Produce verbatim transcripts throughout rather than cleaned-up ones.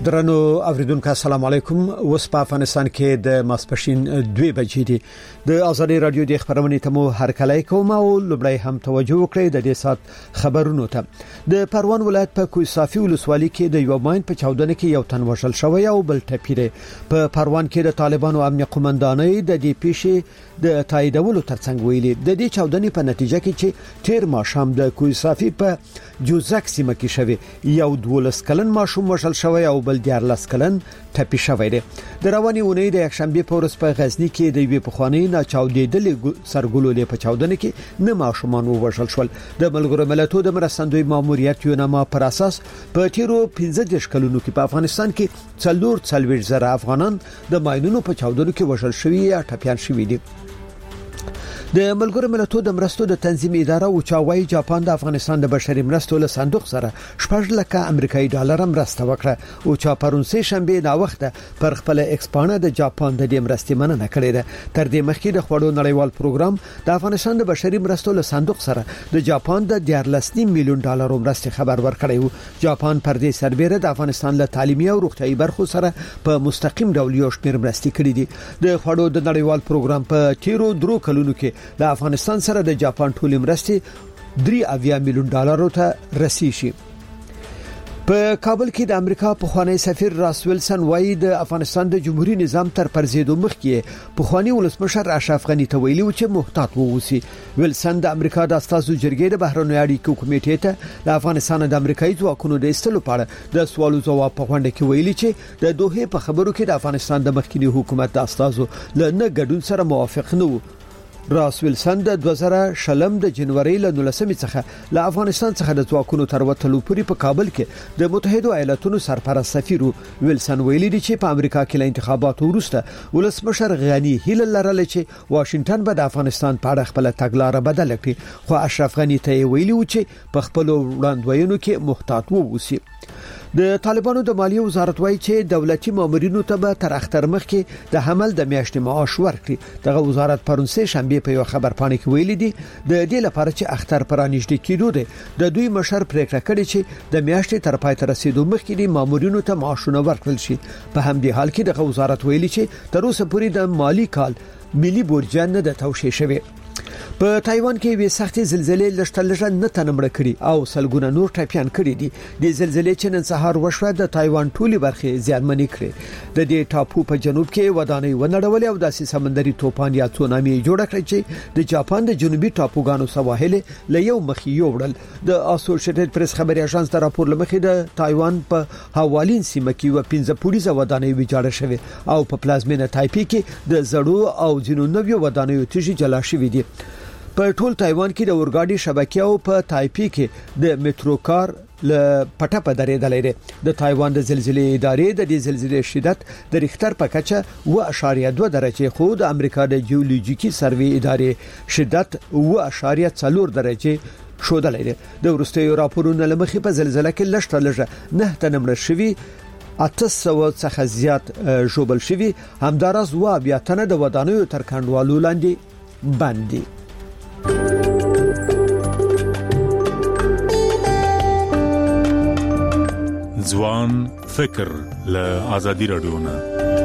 درنو اوریدونکو السلام علیکم. اوس په افغانستان کې د ماسپښین دوه بجې دي. د ازادي رادیو د خبرونې ته مو هر کله کوم او لبړی هم توجه وکړئ د دې سات خبرونو ته. د پروان ولایت په کویصافي ولسوالۍ کې د یو ماین په چاودنه کې یو تن وژل شوی او بل ټپیره. په پروان کې د طالبانو امنیت قومندانۍ د دې پیښې د تاییدولو ترڅنګ ویلي د دې چاودنې په نتیجه کې چې تیر ماښام د کویصافي په جوزک سیمه کې شوی یو دولس کلن ماشوم وژل شوی او بل دیارلس کلن ټپي شوی دی. د رواني اونۍ د یکشنبه په ورځ په غزنی کې د یوې پخوانی نه چاودېدلې سرګلولې په چاودنه کې نه ماشومان وژل شول. د ملګرو ملتونو د مرستندوی ماموریت یونما پر اساس په تیرو پنځه دیرش کلونو کې په افغانستان کې څلور څلوېښت زره افغانان د ماینونو په چاودنو کې وژل شوي یا ټپيان شوي دي. د ملګرو ملتونو د مرستو د تنظیم اداره او چاوي جاپان د افغانستان د بشري مرستو له صندوق سره شپږ لک امریکایي ډالر مرسته وکړه او چا پرونسي شنبه دا وخت پر خپل ایکسپانه د جاپان د دې مرستې مننه کړې ده. تر دې مخکې د خوړو نړیوال پروګرام د افغانستان د بشري مرستو له صندوق سره د جاپان د دیارلس میلیون ډالر مرستې خبر ورکړی و. جاپان پر دې سربېره د افغانستان له تعلیمي او روغتيایي برخو سره په مستقیم ډول یو شمېر مرستې کړې دي. د خوړو د نړیوال پروګرام په تیرو درو کلونو کې د افغانستان سره د جاپان ټولې مرستې درې اویا میلیون ډالر ته رسیدي. په کابل کې د امریکا پخوانی سفیر راس ویلسن وایي د افغانستان د جمهوریت نظام تر پرزیدو مخکې پخوانی ولسمشر اشرف غنی ته ویلي و چې محتاط ووسی. ویلسن د امریکا د استازو جرګې د بهرنیو اړیکو کمیټې ته د افغانستان د امریکایي ځواکونو د ایستلو په اړه د سوالو ځواب په غونډه کې ویلي چې د دوه په خبرو کې د افغانستان د مخکنی حکومت د استازو له نه ګډون سره موافق نه وو. راس ویلسن د دوه زره شلم د جنوري له نولسمې څخه له افغانستان څخه د ځواکونو تر وتلو پورې په کابل کې د متحده ایالاتونو سرپرست سفیر ویلسن ویلي دی چې په امریکا کې له انتخاباتو وروسته ولسمشر غنی هیله لرله چې واشنگټن به د افغانستان په اړه خپل تګلارې بدل کړي، خو اشرف غنی ته ویلي و چې په خپل وړاندوینو کې محتاط ووسی. د طالبانو د مالیه وزارت وایي چې دولتي مامورینو ته به تر اختر مخکې د حمل د میاشتې معاش ورکړي. دغه وزارت پرونسي شنبه په یو خبر پاڼه کې ویلي دی د دې لپاره چې اختر پرانیشته کېدو دی د دوی مشر پریکړه کړې چې د میاشتې تر پای ته رسیدو مخکې د مامورینو ته معاشونه ورکړل شي. په همدې حال کې دغه وزارت ویلي چې تر اوسه پورې د مالی کال ملي بودجه نه د توشیح شوی. په تایوان کې وې سختې زلزلې لشتلجه نه تنمړ کړي او سلګونه نور ټپيان کړي دي. د زلزلې چې نن سهار وشوه د تایوان ټولي برخې زیانمنې کړې. د دې ټاپو په جنوب کې ودانۍ ونړولې او داسې سمندري توپان یا تسونامي جوړ کړی چې د جاپان د جنوبي ټاپوګانو سواحل له یو مخ یو وړل. د اسوسییټډ پریس خبري اژانس د راپور لمخې د تایوان په هوالین سیمه کې و پنځه پولیسه ودانۍ ویجاړه شوه او په پلازمینه تایپی کې د زړو او جنو نویو ودانیو تیږي جلا شوې دي. په ټول تایوان کې د اورګاډي شبکې او په تایپی کې د میټرو کار ل پټه په درېدلې ده. د تایوان د زلزلې ادارې د دې زلزلې شدت د ریختر په کچه و اشاریه دوه درجه خو د امریکا د جیولوژیکي سروې ادارې شدت و اشاریه څلور درجه شودلې ده. د ورستیو راپورونو لمخې په زلزلې کې لشته لږه نه تنمړ شوی اته سوه څخه زیات جوبل شوی. همدارس و بیا تنه د ودانیو تر کندوالو لاندې باندې ځوان فکر له آزادي رادیو نه.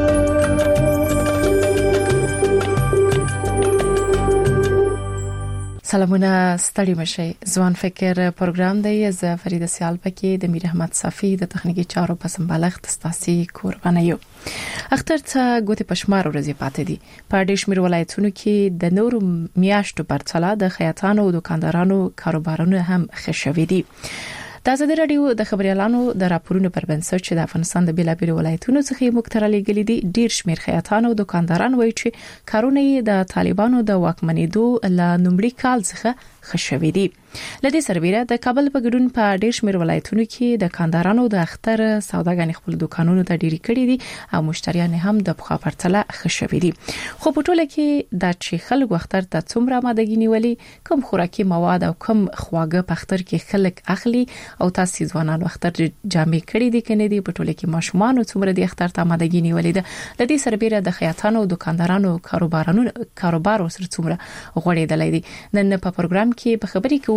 سلامونه ستړي مشي. ځوان فکر پروګرام دی ز فرید سیال پکې د میر احمد صافی د تخنیکی چارو په سمبالښت ستاسي قربانه یو. اختر ته ګوتې پښمار ورځې پاتې دي. په ډېر شمېر ولایتونو کې د نورو میاشتو پرڅلا د خیاطانو او دکاندارانو کاروبارونه هم خښوي دي. د ازادي رادیو د خبريالانو د راپورونو پر بنسټ چې د افغانستان د بیلابیل ولایتونو څخه مختلفې غلي دي ډیر شمیر خیاطان او دکانداران وایي چې کارونه د طالبانو د واکمنېدو له نومړي کال څخه خښوي دي. لدې سربېره د کابل په ګډون په ډیر شمیر ولایتونو کې د کاندارانو د اختر سوداګانې خپل دکانونو ته ډیری کړي دي او مشتریان هم د بخا پرتله خښوي دي. خو په ټوله کې د چې خلک اختر ته څومره مادګی نیولې کوم خوراکي مواد او کوم خواږه په اختر کې خلک اخلي او تاسو ځوانانو اختر جامې کړي دي کنه دي په ټوله کې ماشومان څومره د اختر ته مادګی نیولې ده. لدې سربېره د خیاطانو او دکاندارانو کاروبارونو کاروبار وسره څومره غوړېدلې دي. نن په پروګرام کې په خبري کې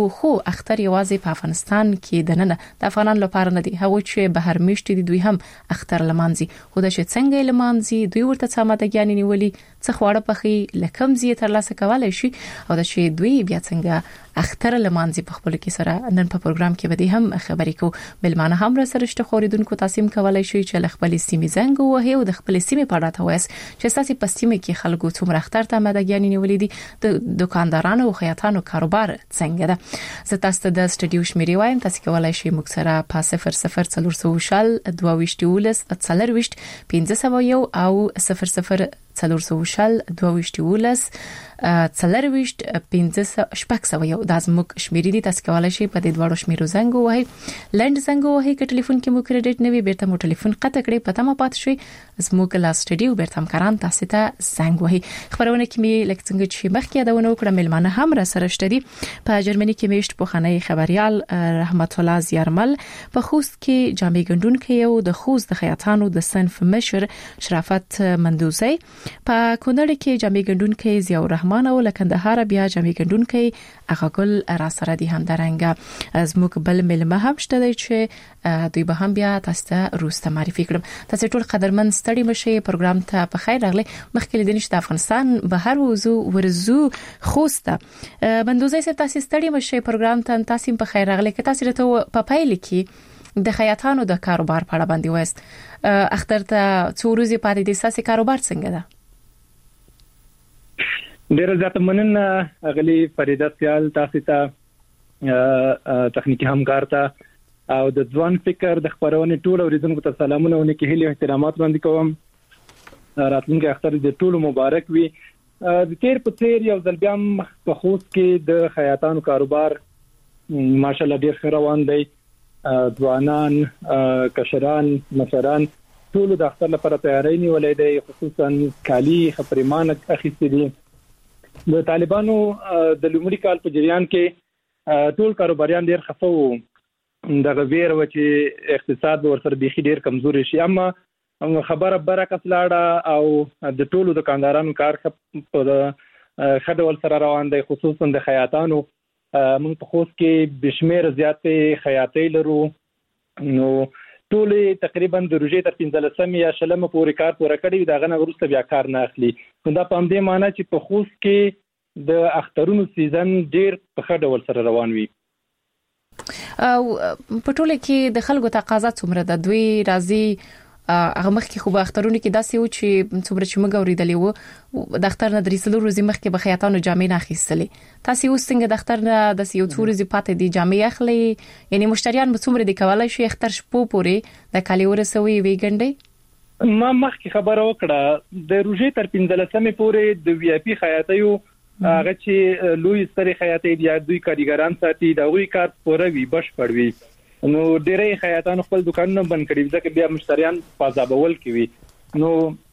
خو اختر یوازې په افغانستان کې د نن د افغانانو لپاره نه دي، هغه چې بهر میشت دي دوی هم اختر لمانځي. خو د چې څنګه لمانځي دوی ورته سمادګیان نیولي څه خواړه پخې لکم زی تر لاسه کولای شي او د چې دوی بیا څنګه اختر لمانځي په خپل کې سره نن په پروګرام کې به هم خبرې کو. بلمانه هم را سره شته خوریدونکو تاسو کولای شي چې خپل سیمې زنګ وهي او د خپل سیمې په اړه تاسو چې تاسو په سیمه کې خلکو څومره اختر ته مدګیان نیولې دي، د دکاندارانو او خیاطانو کاروبار څنګه ده. زه تاسو ته د سټډیو شمیرې وایم، تاسو کولای شئ موږ سره په صفر صفر څلور سوه شل دوه ویشت ولس څلور ویشت پنځه سوه یو او صفر صفر څلور سوه شل دوه ویشت ولس څلور ویشت پنځه شپږ سوه یو د زموږ شمیرې دي. تاسو کولای شئ په دې دوړو شمیرو زنګ وهي، لند زنګ وهي که ټلیفون کې مو کریډټ نه وي بیرته مو ټلیفون قطع کړئ، پته مو پات شي زموږ لا سټډیو بیرته هم کاران تاسو ته زنګ وهي. خبرونه کې می لکه څنګه چې مخکې یادونه وکړه ملمانه هم را سره شته دي. په جرمني کې میشت په خانه خبريال رحمت الله زیارمل په خوست کې جامع ګندونکو یو د خوست د خیاطانو د صنف مشر شرافت مندوزي، په کونړ کې جامع ګندونکو ضیاء الرحمن او لکندهار بیا جامع ګندونکو اغاګل را سره دي هم درنګ از موږ بل ملمه هم شته دی چې دوی به هم بیا تاسو ته روسته معرفي کړم. تاسو ټول قدرمن ستړي مشه پروګرام ته په خیر راغلی. مخکې د نشته افغانستان بهر وزو ورزو خوسته بندوزي سره تاسو ستړي مشه پروګرام ته تاسو په خیر راغلی. که تاسو ته په پایل کې د خیاطانو د کاروبار په اړه باندې وایست اختر ته څو ورځې پاتې دي، ساسي کاروبار څنګه ده؟ ډیر زیات مننه اغلی فریده سیال، تاسو ته تخنیکی همکار ته او د ځوان فکر د خبرونه ټول اوریدونکو ته سلامونه او نیکی هیله احترامات وړاندې کوم. راتلونکي اختر د ټول مبارک وي. د تیر په تیر یو ځل بیا په خوست کې د خیاطانو کاروبار ماشاءالله ډیر ښه روان دی. ځوانان، کشران، مشران ټول د اختر لپاره تیاری نیولې دي، خصوصا کالی خبرمان اخیستي دي. د طالبانو د لومړي کال په جریان کې ټول کاروباریان ډیر خفه وو، دغه ویر و چې اقتصاد ورسره بيخي ډیر کمزوري شي، اما خبره برکت لاړه او د ټولو دکاندارانو کار په خډول سره روان دی. خصوصا د خیاطانو موږ په خوست کې بشمیر زیاتې خیاطۍ لرو، نو ټول تقریبا د روزې تر پنځلسمې یا شلمه پورې کار پوره کړی، دا غنه ورسته بیا کار نه اخلي. دا په همدې معنی چې په خوست کې د اخترونو سیزن ډیر په ښه ډول سره روان وي. او په ټوله کې د خلکو تقاضا څومره ده؟ دوی راځي هغه مخکې خو به اخترونه کې داسې و چې څومره چې موږ اوریدلې وو د اختر نه درې څلور ورځې مخکې به خیاطانو جامې نه اخیستلې. تاسو اوس څنګه د اختر نه د یو څو ورځې پاتې دي جامې اخلي؟ یعنی مشتریان به څومره د کولای شي اختر شپو پورې د کالي ورسوي وی ګنډي؟ ما مخکې خبره وکړه د روزې تر پنځلسمې پورې د وی آی پی خیاطیو هغه چې لوی ستري خیاطۍ دي دوی کاریګران ساتي، دا وی کار پوره وی بشپړ وی. نو ډېرې خیاطان خپل دکانونه بند کړي ځکه بیا مشتریان پازابول کوي. نو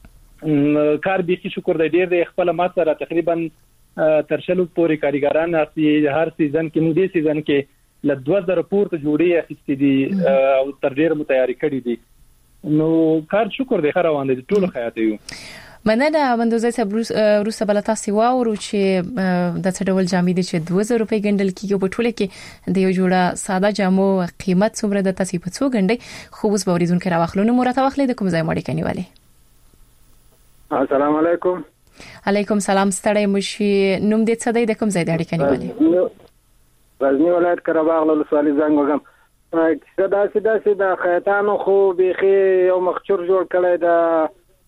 کار به شکر دی ډېر دی. خپل ما سره تقریبا تر شلو پورې کاریګران اسی هر سیزن کې نو دې سیزن کې ل دوه زره پورته جوړې اخیستې دي او تر ډېر مو تیاری کړې دي. نو کار شکر دی روان دي ټول خیاطیو. مننه مندوزي صاحب. روسه بلتا سی واورو چې د څډول جامې دي چې دوه زره روپۍ ګندل کیږي په ټوله کې د یو جوړه ساده جامو قیمت څومره د تاسو په څو ګندې خو اوس باوریدون کې راوخلونه مرته واخلې د کوم ځای مړی کني والی. السلام علیکم. علیکم سلام. ستړی مشي. نوم دې څه دی د کوم ځای د اړیکې نیولې؟ غزنی ولایت قرهباغ له ولسوالۍ زنګ وګم. دا داسې داسې د خیاطانو خو بيخي یو مخچور جوړ کړی دا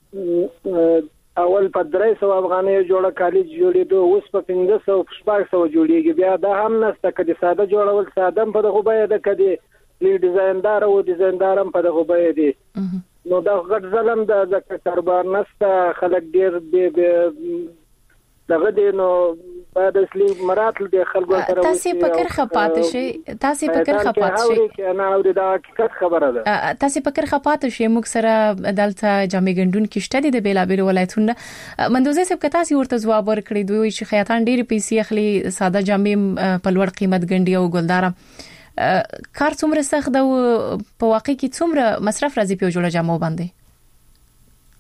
اول په درې سو افغانۍ جوړه کالج جوړېدو، اوس په پنځه سو شپږ سو جوړیږي. بیا دا هم نسته کدي ساده جوړول ساده په دغه بیه ده، کدي لی ډیزایندار او ډیزایندار هم په دغه بیه دي. نو دا غټ ظلم ده ځکه کاروبار نسته، خلک ډیر به دغه دي. نو بعد اصلي مراتب د خلکو سره تاسو فکر خپات شي تاسو فکر خپات شي نه اوري دا حقیقت خبره ده. تاسو فکر خپات شي موږ سره دلته جامع ګندون کې شته د بیلابل ولایتونو. مندوزي صاحب که تاسو ورته جواب ورکړي دوی چې خیاطان ډېر پیسې اخلي ساده جامې په لوړ قیمت ګندي او ګلدار کار څومره سخت ده او په واقع کې څومره مصرف راځي په جوړه جامو باندې؟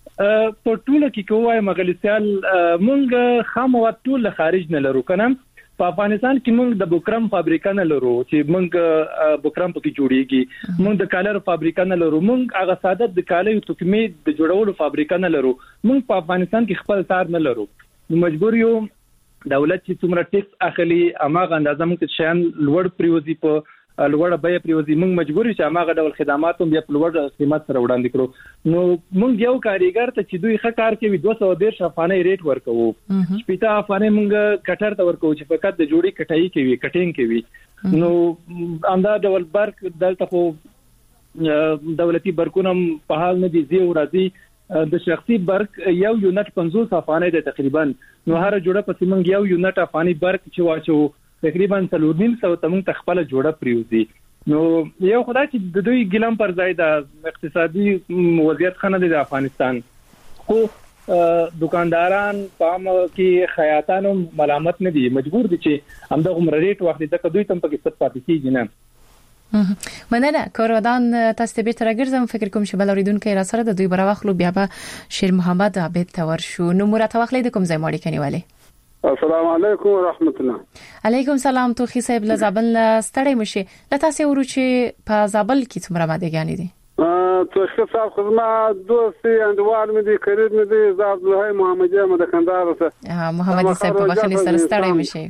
په ټوله کې کومه مغلسیال مونږ خاموات ټول خارج نه لرو کنه. په افغانستان کې موږ د بوکرم فابریکه نه لرو چې موږ بوکرم پکې جوړیږي، موږ د کالر فابریکه نه لرو، موږ هغه ساده د کالیو توکمې د جوړولو فابریکه نه لرو، موږ په افغانستان کې خپل تار نه لرو. نو مجبور یو دولت چې څومره ټیکس اخلي هغه اندازه موږ شان لوړ پریوزي په لوړه بیه پریوزي، موږ مجبور یو چې هغه ډول خدمات هم بیا په لوړ قیمت سره وړاندې کړو. نو موږ یو کاریګر ته چې دوی ښه کار کوي دوه سوه دېرش افغانۍ ریټ ورکوو، شپږ افغانۍ موږ کټر ته ورکوو چې فقط د جوړې کټای کوي کټینګ کوي. نو اندا ډول برق دلته خو دولتي برکونه په حال نه دي زی او راځي، د شخصي برق یو یونټ پنځوس افغانۍ ده تقریبا. نو هر جوړه پسې موږ یو یونټ افغانۍ برق چې واچو تقریبا څلور نیم سو ته موږ خپل جوړه پریوزي. نو یو خدای چې د دوی ګلم پر ځای د اقتصادي وضعیت خنه د افغانستان خو دکانداران پام کې خیاطانو ملامت نه دي، مجبور دي چې همدا عمر ریټ وخت د دوی تم پکې ست پاتې کیږي نه. مننه کورودان تاسو ته به تر ګرځم فکر کوم چې بلوریدونکو را سره د دوی براوخلو بیا به شیر محمد عابد تور شو. نو مراتب واخلې د کوم ځای ماړي کنيواله. السلام علیکم ورحمت الله. علیکم سلام. تو خي صاحب له زابل ستړی مشي لته سه ورو چې په زابل کې څومره ماده غانې دي؟ ا تو ښه صاحب خدمت دوستي اندوال مې دي قریب مې دي زاب له محمدي مده کندهار سره. محمدي صاحب په بخني سره ستړی مشي.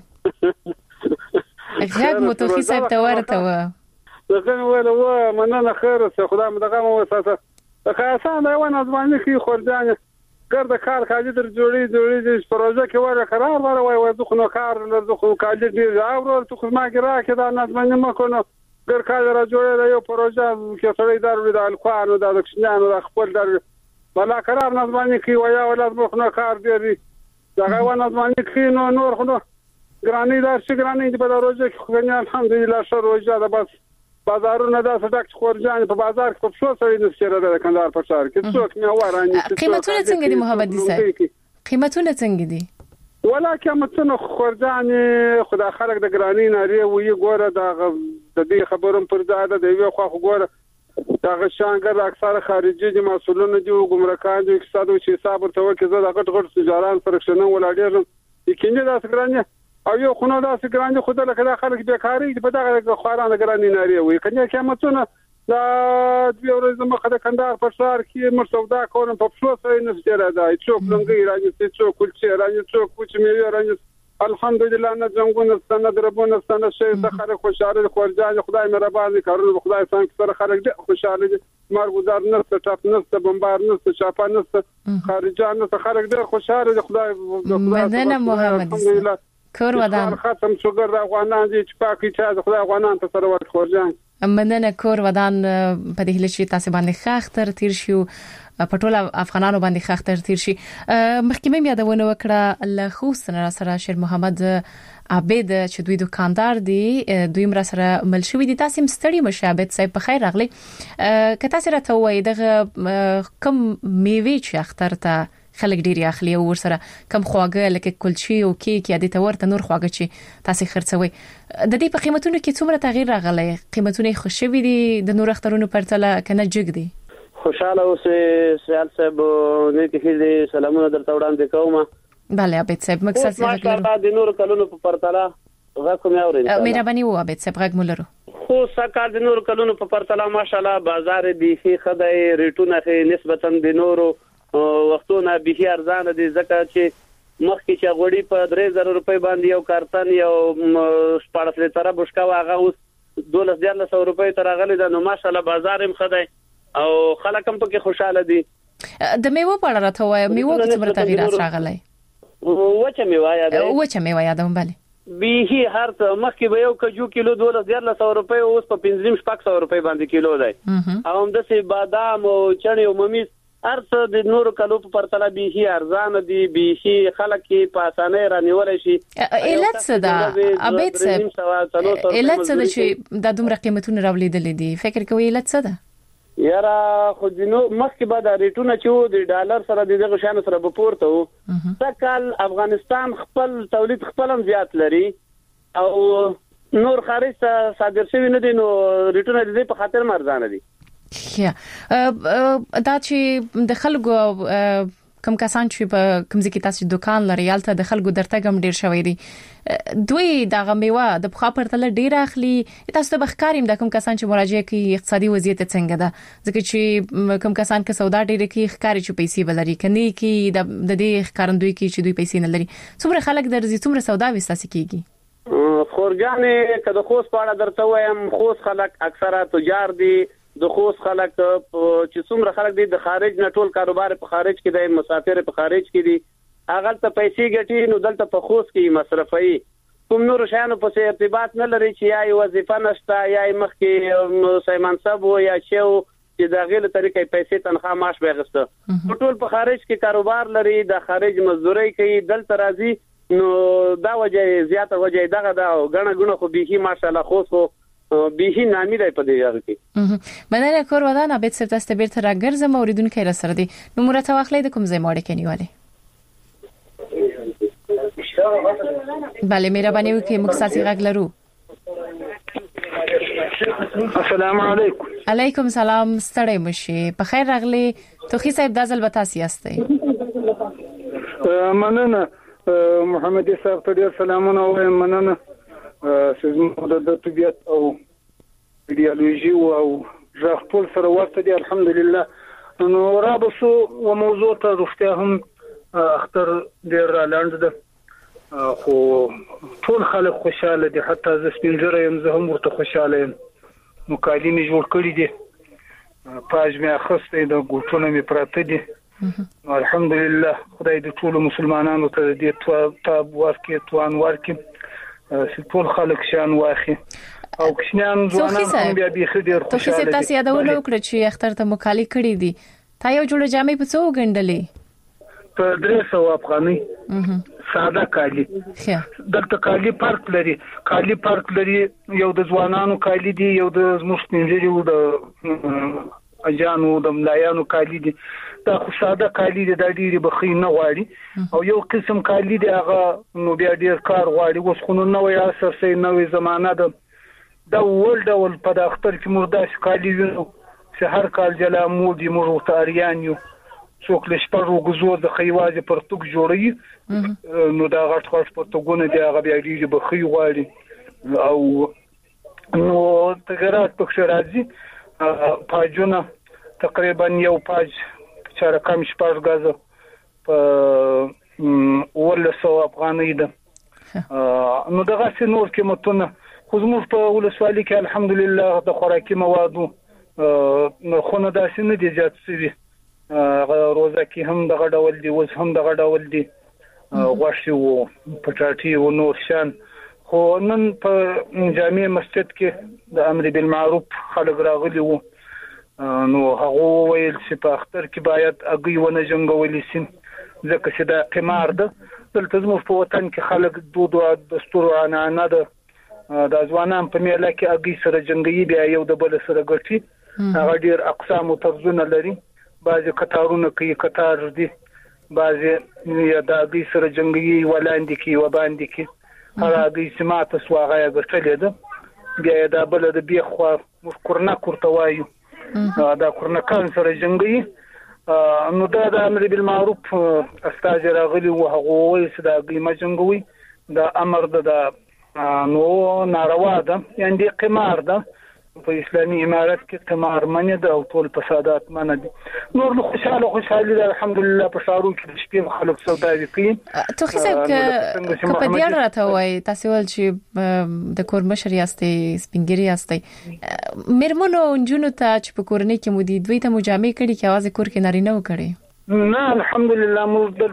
اګه مو تو خي صاحب ته ورته و. دغه ولا و مننه خیر څه خدای مې دغه مو وساسه. خاصان دا ونه ځواني کې خورجان ګرد کار کاجی در جوړی جوړی د پروژه کې وره قرار وره وای وای دغه نو کار له خو کاجی دی راو ته خو ما ګرا کې دا نظم نه مکو نو ګر کار را جوړی یو پروژه کې سړی دارو د الکوانو د دښنانو د خپل در بلا قرار نظم نه کې وای ولا دغه نو کار دی دا غو نظم نه کې نو نور خو ګرانی دار شي ګرانی په پروژه کې خو نه الحمدلله شر روزه ده بس بازارونه دا صدق خورجان په بازار کې په څو سړي نشره ده کندهار په شهر کې څوک نه واراني. قیمتونه څنګه دي محمد صاحب؟ قیمتونه څنګه دي؟ ولا قیمتونه خورجان خدای خلک د ګرانی ناری وی ګوره دا د دې خبرم پر ځاده دی یو خو ګوره دا غشانګر اکثر خارجي دي مسولونه دي ګمرکان دي اقتصاد او حساب ورته وکړي زه د غټ غټ تجاران فرښتنه ولاړم یقیني دا څنګه او یو خو نو دا څنګه خدای له کله خلک بیکاری په دغه خوارانه ګرانی ناری وي کنه قیمتونه دا دوی ورځ مخه د کندهار په شهر کې مرسودا کوم په څو سره نشته دا څوک لنګي راځي څوک کلچې راځي څوک کوچ میوه راځي الحمدلله نه څنګه ستنه دربونه ستنه شي د خلک خوشاله خورجان خدای مهربان کارونه خدای څنګه سره خلک دي خوشاله دي مارګودار نه ټاپ نه بمبار نه چاپا نه خارجان نه خلک دي خوشاله دي خدای مدنه محمد کور ودان ختم شوګر د افغانان دي چې پاکي چا خدای افغانان ته سره ورته خورجان مننه کور ودان په دې هله چې تاسو باندې خاختر تیر شو په ټول افغانانو باندې خاختر تیر شي. محکمه یادونه وکړه له خوستنه سره شیر محمد عابد چې دوی دکاندار دي دوی مر سره مل شوې دي. تاسو مستړي مشه عابد صاحب په خیر راغلي. که تاسو راته وایي دغه کم میوه چې اختر ته خلک ډیر اخلي او ورسره کم خواږه لکه کلچې او کیک یا د تورته نور خواږه چې تاسو خرڅوي د دې په قیمتونو کې څومره تغییر راغلی؟ قیمتونه خوشوي دي د نور اخترونو پرتله کنه جګ دي؟ خوشاله اوسه سیال صاحب نه کې سلامونه درته وړاندې کوم. bale عابد صاحب مقصد څه ماشاءالله د نور کلونو په پرتله غږ کوم اوري مهرباني وو عابد صاحب غږ مولرو خو سکه د نور کلونو په پرتله ماشاءالله بازار به خدای ریټونه خې نسبتا د نورو وختونه به ارزانه دي ځکه چې مخکې چې غوړي په درې زره روپۍ باندې یو کارتن یو شپږ لیټره بشکا واغه اوس دولس دیارلس سو روپۍ تر غلي ده. نو ماشاءالله بازار هم خدای او خلک هم پکې خوشاله دي. د میوه په اړه راته وای میوه کې څومره تغیرات راغلي؟ وچه میوه یاده وچه میوه یادوم bale به هر څه مخکې به یو کجو کیلو دولس دیارلس سو روپۍ اوس په پنځه نیم شپږ سو روپۍ باندې کیلو دی. او هم د بادام او چڼې او ممیز ارڅ د نور کلو په پرتله به ارزان دي به خلک په اسانه رانیول شي. علت څه ده عابد صاحب؟ علت څه ده چې د دومره قیمتونه راولیدل دي؟ فکر کوي علت څه ده؟ یاره خو د نو مخکې به د ریټونه چې د ډالر سره د دغه شان سره به پورته وو. ځکه افغانستان خپل تولید خپل هم زیات لري او نور خارج ته صادر شوی نه دي نو ریټونه د دې په خاطر مرزانه دي. یا دا چې د خلکو کوم کسان چې په کوم ځای کې تاسو دکان لري یالته د خلکو درته ګم ډیر شوی دی دوی د غمیوه د بخا پرتل ډیر اخلي تاسو ته بخکاریم د کوم کسان چې مراجعه کوي اقتصادي وضعیت څنګه ده ځکه چې کوم کسان کې سودا ډیر کوي ښکاری چې پیسې ولري کني کې د دې ښکارندوی کې چې دوی پیسې نه لري څومره خلک درځي څومره سودا وستاسي کیږي خورګانې کله خوست پاړه درته وایم خوست خلک اکثره تجار دي د خوست خلک چې څومره خلک دي د خارج نه ټول کاروبار په خارج کې دي مسافر په خارج کې دي هغه ته پیسې ګټي نو دلته په خوست کې مصرفي کوم نور شانو په ارتباط نه لري چې یا وظیفه نشته یا مخ کې سیمان صاحب یا شو چې د غیله طریقې پیسې تنخواه معاش به غسته ټول په خارج کې کاروبار لري د خارج مزدوري کوي دلته راځي نو دا وجه زیاته وجه دغه دا غنه غنه خو به ماشاءالله خو خو به نامي دی په دې یار کې مننه کور ودانه به څه تاسو بیرته راګرځم اوریدونکو را سره دي نو مرته واخلې د کوم ځای ماړه کنيواله بله مهرباني وکړئ موږ ساتي غږ لرو السلام علیکم علیکم سلام ستړی مشي په خیر راغلی توخی صاحب دازل بتا سیاستي مننه محمد صاحب ته ډیر سلامونه وایم مننه چې د طبيعت او ایديولوژي او ځخ ټول سره ورته دي الحمدلله نو رابسو او موضوع ته روغتیا هم اختر ډیر لاند ده خو ټول خلک خوشاله دي حتی زه سپینځره يم زه هم ورته خوشاله یم نو کالي می جوړ کړی دي پاج می اخسته د ګوتونه می پراته دي الحمدلله خدای دې ټول مسلمانانو ته دې تاب ورکړي توان ورکړي چې ټول خلک شان واخي او کښنان ځوانان هم بیا به خډیر خوشاله دي تاسو یادونه وکړه چې اختر ته مخالي کړی دي تا یو جوړه جامې په څو غندلې په درې سو افغاني ساده کالي دلته کالي پارک لري کالي پارک لري یو د ځوانانو کالي دي یو د مسلمانانو د اجانو د ملایانو کالي دي دا خو ساده کالي دي د ډیری بخي نه غواړي او یو قسم کالي دي هغه نو بیا ډیر کار غواړي اوس خو نو نوې اثر سي نوې زمانہ ده دا ول ډول په داختر کې مرداش کالي وینو چې هر کال جلا مودي موږ تاریان یو څوک له شپږو غزو د خیوازه پرتګ جوړي نو دا غټ غټ پرتګونه دی هغه بیا ډیری بخي غواړي او نو تغیرات په راځي پاجونه تقریبا یو پاج چې رقم شپږ غزه په ولسو افغاني ده نو دغه نور قیمتونه خو زموږ په ولسوالۍ کې الحمدلله د خوراکي موادو نو خو نه داسې نه دي زیات شوي روزه کې هم دغه ډول دي اوس هم دغه ډول دي غوښې وو پټاټي وو نور شان خو نن په جامع مسجد کې د امر بالمعروف خلک راغلي وو نو هغه ویل چې په اختر کې باید اګي ونه جنګولې سین ځکه چې دا قمار ده دلته زموږ په وطن کې خلک دود او دستور عنعنه ده د ځوانان په میله کې اګي سره جنګي بیا یو د بل سره ګټي هغه ډیر اقسام او طرزونه لري بعضی قطارونه کوي قطار دي بعضی یا د اګي سره جنګي ولاندې کې و باندې کې هغه اګي سماعت سواغه ګټلې ده بیا دا بل د بیخوا کورنا کورتوایو دا کورنکان سره جنګي نو دا د امر بالمعروف استاج راغلي او هغه وایي چې دا قیمه جنګوي دا امر ده نو ناروا ده یعنی قمار ده په اسلامي امارات کې قمار منه ده او ټول فسادات منه دي نور نو خوشاله خوشاله ده الحمدلله په شارو کې شپې خلک سوداوي کوي تو حساب ک په دې راته وای تاسو ول چې د کور مشر یاستئ سپینګری یاستئ مرمنو جنونو ته چې په کورنۍ کې مو دي دوی ته مجامع کړي چې आवाज کور کې نارینه وکړي نه الحمدلله موږ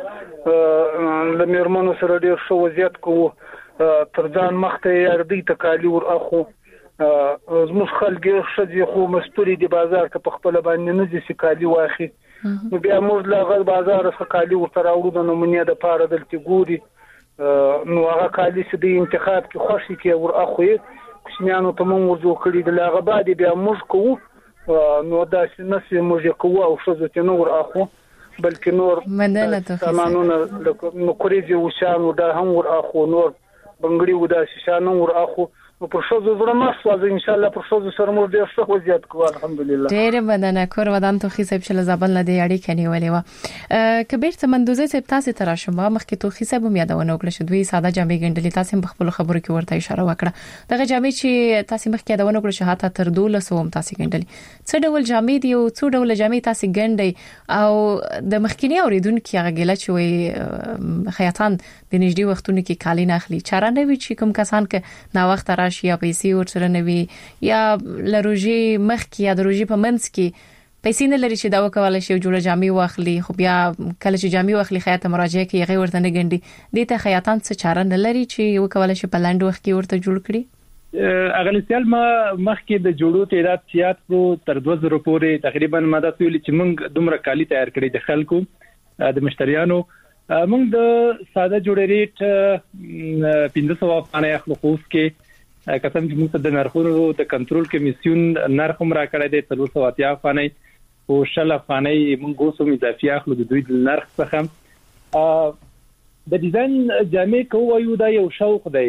دلته د مرمنو سره ډیر شو وضعیت کوو ترځان مخته یاردی تکالی ور اخو زموږ خلک شدي خو مستوري دي بازار ته په خپل باندې نه دي سکالي واخي نو بیا موږ لا بازار سکالي ورته راوړو د نمونه د پاره دلته ګوري نو هغه کالي چې د انتخاب کې خوشي کې ور اخوي کوشنیانو ته موږ ورجو کړی د لاغه بعد بیا موږ کوو نو دا چې نسې موږ کوو او شزو ته نور اخو بلکې نور مننه ته سامانونه نو کوريږي وشان دا هم ور اخو نور بنګړي ودا شان ور اخو پر شوزو زړه مخ ان شاء الله پر شوزو سره مو ډیر ښه وضعیت کوو الحمدلله. ډیر مننه کور ودان تو خیسب شل زبل نه دی اړیکه نیولې و کبیر تمندوزه سپ تاسو تر شمه مخکې تو خیسب مې یادونه وکړه چې دوی ساده جامې ګندلې تاسو په خپل خبرو کې ورته اشاره وکړه دغه جامې چې تاسو مخکې یادونه وکړه چې هاته تر دولس هم تاسو ګندلې څه ډول جامې دی او څو ډول جامې تاسو ګندې او د مخکینی اوریدونکو هغه ګله چې وي خیاطان د نږدې وختونو کې کالي نه اخلي چاره نه وي چې کوم کسان کې نا وخت راشي یا پیسې ورسره نه وي یا لروجي مخ کې یا د روجي په منځ کې پیسې نه لري چې دا وکول شي جوړه جامې واخلي خو بیا کله چې جامې واخلي خیاط مراجعه کوي غیر ورته نه ګندي د ته خیاطان څه چاره نه لري چې وکول شي په لاندې وخت کې ورته جوړ کړي. اغلیسیال ما مخکې د جوړو تعداد زیات کو تر دوه زره پورې تقریبا ماده سویل چې موږ دومره کالی تیار کړی د خلکو د مشتریانو موږ د ساده جوړې ریټ پنځه سوه افغانۍ اخلو خو کې قسم چې موږ د نرخونو د کنټرول کمیسیون نرخ هم را کړی دی څلور سوه اتیا افغانۍ او شل افغانۍ موږ اوسم اضافي اخلو د دوی د نرخ څخه. د ډیزاین جامې کوو یو دا یو شوق دی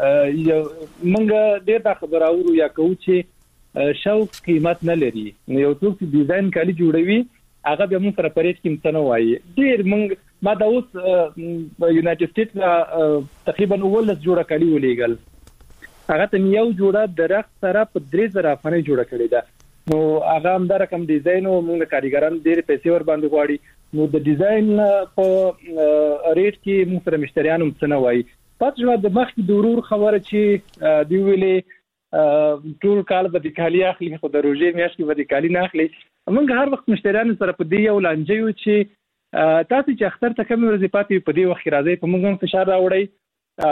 موږ ډېر دا خبره اورو یا کوو چې شوق قیمت نه لري نو یو څوک چې ډیزاین کالي جوړوي هغه به موږ سره پریټ کې متنه وایي ډېر موږ ما دا اوس یونایټډ سټیټس تقریبا ولس جوړه کالي ولېګل هغه ته یو جوړه درخت سره په درې زره افغانۍ جوړه کړې ده نو هغه هم د رقم ډیزاین او موږ کاریګران ډېر پیسې ور باندې غواړي نو د ډیزاین په ریټ کې موږ سره مشتریان هم څنګه وایي پاتې د مخکې ضرور خبره چې دی ویلې ټول کال به د کالي اخلي خو د روزي میاشتې به د کالي نه اخلي موږ هر وخت مشتریان سره په دې یو لانجه یو چې تاسو چې اختر ته کوم ورځې پاتې په دې وخت راځي په موږ هم فشار راوړي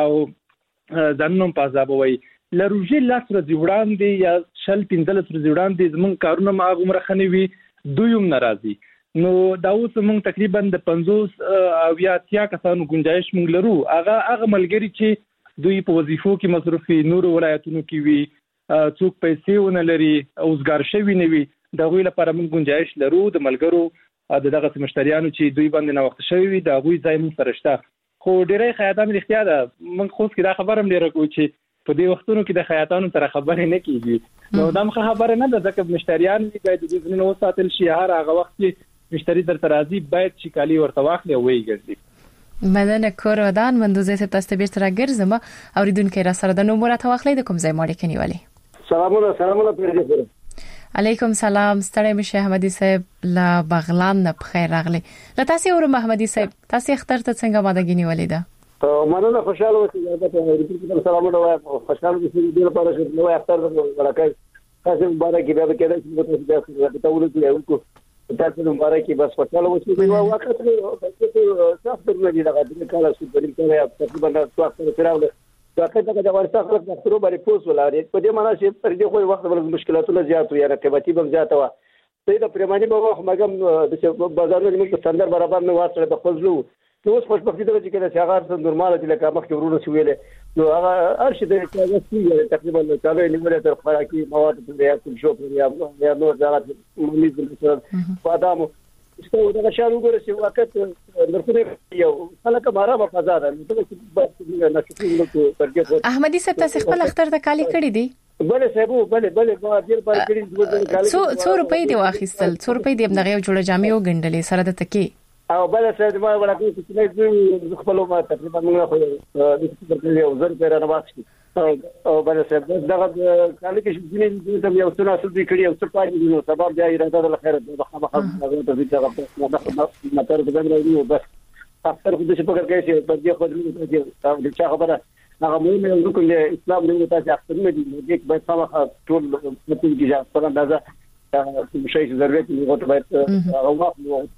او ځانونو په عذاب وایي لروجي لاس ورځې وړاندې یا شل پنځلس ورځې وړاندې زموږ کارونه ما عمره خني وي دوی هم ناراضي نو دا اوس موږ تقریبا د پنځوس او یا اتیا کسانو گنجائش موږ لرو هغه هغه ملګری چې دوی په وظیفو کې مصروفي نور ولایتونو کې وي څوک پیسې ونه لري اوسګار شوی نه وي دا غوي لپاره موږ گنجائش لرو د ملګرو د دغه مشتریانو چې دوی باندې نه وخت شوی وي دا غوي ځای موږ سره شته خو ډېرې خیاطان اړتیا ده موږ خو څنګه خبر هم لرو چې په دې وختونو کې د خیاطانو سره خبرې نه کیږي نو دا مخه خبره نه ده ځکه مشتریان باید د دې نو ساتل شي هر هغه وخت چې مشتری در ترازی باید چې کالی ورته واخلي او وی ګرځي. مدن کور ودان مندوزه ته تاسو بیرته راګرځم اوریدونکو را سره د نومره ته واخلي د کوم ځای ماړي کنيوالي. سلامونه سلامونه پیرجه. علیکم سلام ستړی مشه احمدي صاحب لا بغلان نه بخیر راغلی. لا تاسو ور محمدي صاحب تاسو اختر ته څنګه ماده غنیولې ده؟ ته مننه خوشاله اوسئ دا په ریپورت سلامونه وای خوشاله اوسئ د لپاره چې نو اختر ورکړئ تاسو مبارک بیا به کېدای چې تاسو ته ولې یو کو تاسو مبارک بس خوشاله اوسئ نو وخت ته تاسو ته نه دی دا د کاله سپریم کړه تقریبا تاسو ته راوړل دا کله د ورته خلک د سترو باندې پوس ولاري په دې معنی چې پر دې خو وخت بل مشکلاتونه زیات وي رقابتي به زیات و ته د پرمانی په وخت مګم د بازارونو موږ ستندر برابر نه واسطه په خپل نو اوس خوشبختي ده چې کله چې هغه نورماله دي لکه مخکې ورونه شویلې نو هغه ارشد د کاغذ تقریبا کاله نیولې تر خوراکي مواد په یا کوم شو په یا نور ځای مونږ د بادامو څه دا شارو ګره چې وخت درته یو خلک مارا په فضا ده نو چې نه شو په احمدي صاحب تاسو خپل اختر ته کالی کړی دی بله صاحب بله بله ما ډیر پاره کړی څو څو روپۍ دی واخیستل څو روپۍ دی دغه جوړه جامې او ګندلې سره د تکي او بل څه ما ولکه چې نه خپل ما تقریبا موږ خو د څه یو ځل پر نه واخلي او بل څه دغه کله کې چې د یو څه اصل دي کړی او څه پاتې نو سبب بیا اراده د خیر د خامخا د دې څنګه په ماتر د غوړي او بس اکثر خو د څه په کار کې چې په دې خو د څه خبره هغه مهم یو کوم اسلام نه تاسو اخر مې دي چې باید خامخا ټول متن کې ځا په اندازه چې شي ضرورت نه غوته باید هغه وخت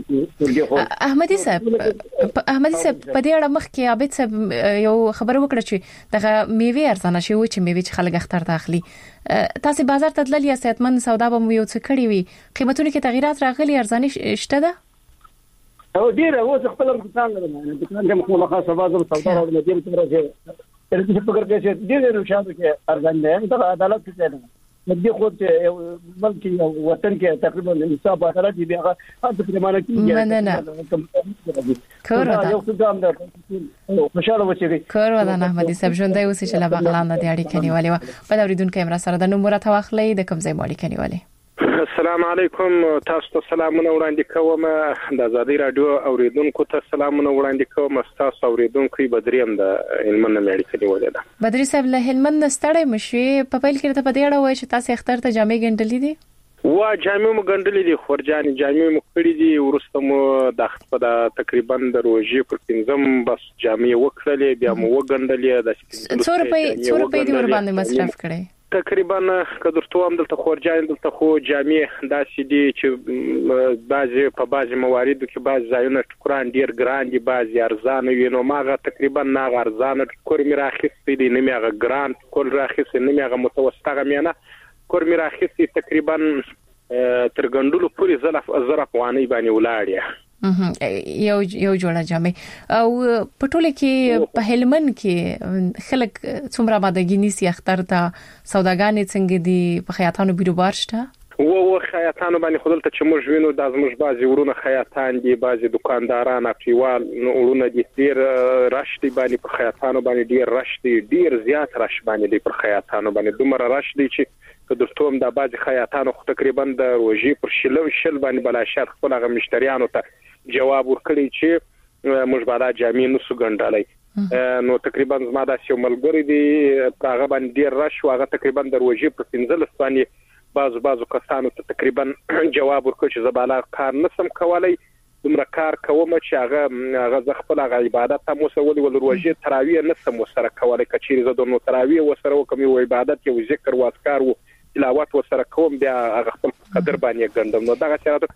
احمدي صاحب احمدي صاحب په دې اړه مخکې عابد صاحب یو خبر وکړه چې دغه میوه ارزانه شي و چې میوه چې خلک اختر ته اخلي تاسو بازار ته تللی یا صحتمند سودا به مو یو څه کړی وي قیمتونه کې تغیرات راغلي ارزانه شته ده او ډیر اوس خپل امکان لرم امکان د مخه خاصه بازار سودا او مدیر تر راځي تر دې په کار کې ډیر نو شاده کې ارزانه ده دا عدالت څه ده دې خو چې بلکې وطن کې تقریبا حساب اخرت دی هغه تقریبا کې نه نه کور ودا یو څه ګام ده خوشاله وچی کور ودا نه احمدي صاحب ژوندۍ اوسې چې لا بغلان د اړیکې نیولې و په اوریدونکو امر سره د نومره تواخلې د کوم ځای اړیکې نیولې. السلام علیکم، تاسو ته سلامونه وړاندې کوم. د آزادي رادیو اوریدونکو ته سلامونه وړاندې کوم. تاسو اوریدونکو بدریم د هلمند نه اړیکې نیولې ده. بدري صاحب له هلمند ستړی مشي په پیل کې ته په دې اړه وایي چې تاسو اختر ته جامې ګنډلې دي؟ وا جامې مو ګنډلې دي، خورجانې جامې مو کړې دي. ورسته مو د خپل تقریبا د روزي پر پنځم بس جامې وکړلې، بیا مو وګنډلې. د څو روپۍ څو روپۍ دی ور باندې مصرف کړې؟ تقریبا کدرته هم دلته خورجان دلته خو جامې داسې دي چې بعضي په بعضي مواردو کې بعض ځایونه ټکران ډیر ګران دي، بعضي ارزان وي. نو ماغه تقریبا ناغه ارزان کور می راخستې دي، نه میغه ګران کول راخستې، نه میغه متوسطه میانه کور می راخستې. تقریبا تر ګندلو پوری زلف زرف وانی باندې ولاړیا یو یو جوړه جامې. او په ټوله کې په هلمند کې خلک څومره مادګی نيسي اختر ته سوداګانې څنګه دي؟ په خیاطانو بیروبار شته؟ و و خیاطانو باندې خودلته چې موږ وینو د ازموږ بعضي ورونه خیاطان دي، بعضي دکانداران اپیوال ورونه دي، ډیر رش دي باندې په خیاطانو باندې ډیر رش دي، ډیر زیات رش باندې دي پر خیاطانو باندې. دومره رش دي چې کدرتوم د بعضي خیاطانو خو تقریبا د روزي پر شلو شل باندې بلاشات خپل هغه مشتریانو ته جواب ورکړي چې موږ بالا جامې نو سو ګنډلای. نو تقریبا زما د یو ملګری دی هغه باندې ډیر رش واغه تقریبا د روزي پر پنځل باندې بعضو بعضو کسانو ته تقریبا جواب ورکړي چې زباله کار نسم کولای، دومره کار کوم چې هغه هغه خپل هغه عبادت هم وسولي ول روزي تراویح نسم وسره کولای. کچېری زه د نو تراویح وسره کوم یو عبادت یو ذکر واسکار و تلاوت وسره کوم بیا هغه خپل قدر باندې ګندم. نو دغه چیرته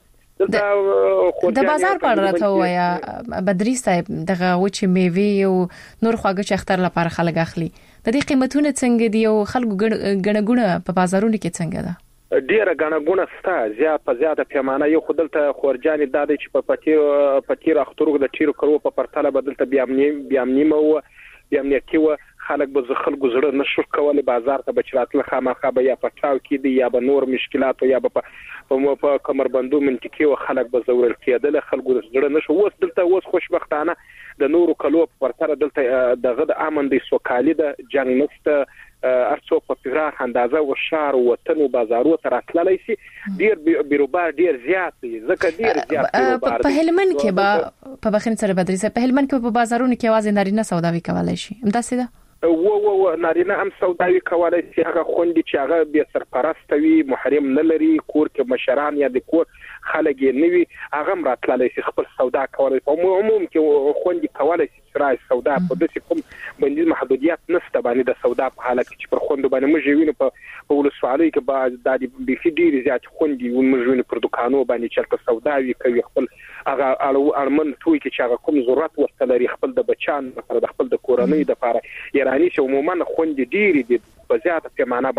د بازار په اړه راته وایا بدري صاحب، دغه وچې میوه او نور خواږه چې اختر لپاره خلک اخلي، د دې قیمتونه څنګه دي او خلکو ګڼګونه په بازارونو کې څنګه ده؟ ډیره ګڼګونه ستا زیات په زیاته پیمانه. یو خدلته خورجانې د دې چې په پټي پټي راخترو د ټیرو کړو په پرتاله بدلته بیا امنی بیا امنیمه و بیا امنیتي و خلک به زخل گزړه نشو کولای بازار ته بچراتله خامخا به یا پټاو کې دی یا به نور مشکلات یا به په کمربندو منطقي او خلک به زورل کېدل، خلکو زړه نشو. اوس دلته اوس خوشبختانه د نورو کلو په پرتاله دلته دغه د امن دي سوکالي د جنگ نشته، ارڅو په پراخ اندازه او شهر او وطن او بازارو تر اتللی سي ډیر بیروبار ډیر زیات دي. ځکه ډیر زیات بیروبار په هلمند کې به په بخښنې سره بدري صاحب په هلمند کې په بازارونو کې आवाज نارینه سوداوي کولای شي همداسې ده؟ و و و نارینه هم سوداوي کولای شي، هغه خوندې چې هغه به سرپرست وي، محرم نه لري، کور کې مشران یا د کور خلک یې نوي، هغه راتللی شي خپل سودا کولای. په عموم کې خوندې کولای شي سرای سودا په داسې کوم باندې محدودیت نشته باندې د سودا په حالت کې پر خوند باندې موږ وینو په په ولسوالۍ کې بعض د دې ډیر زیات خوندې موږ وینو پر دکانو باندې چې سوداوي کوي خپل هغه ارمن توي کې چې هغه کوم ضرورت ورته لري خپل د بچان سره د خپل د کورنۍ د لپاره ایرانی چې عموما خوندې ډیر دي په زیاته پیمانه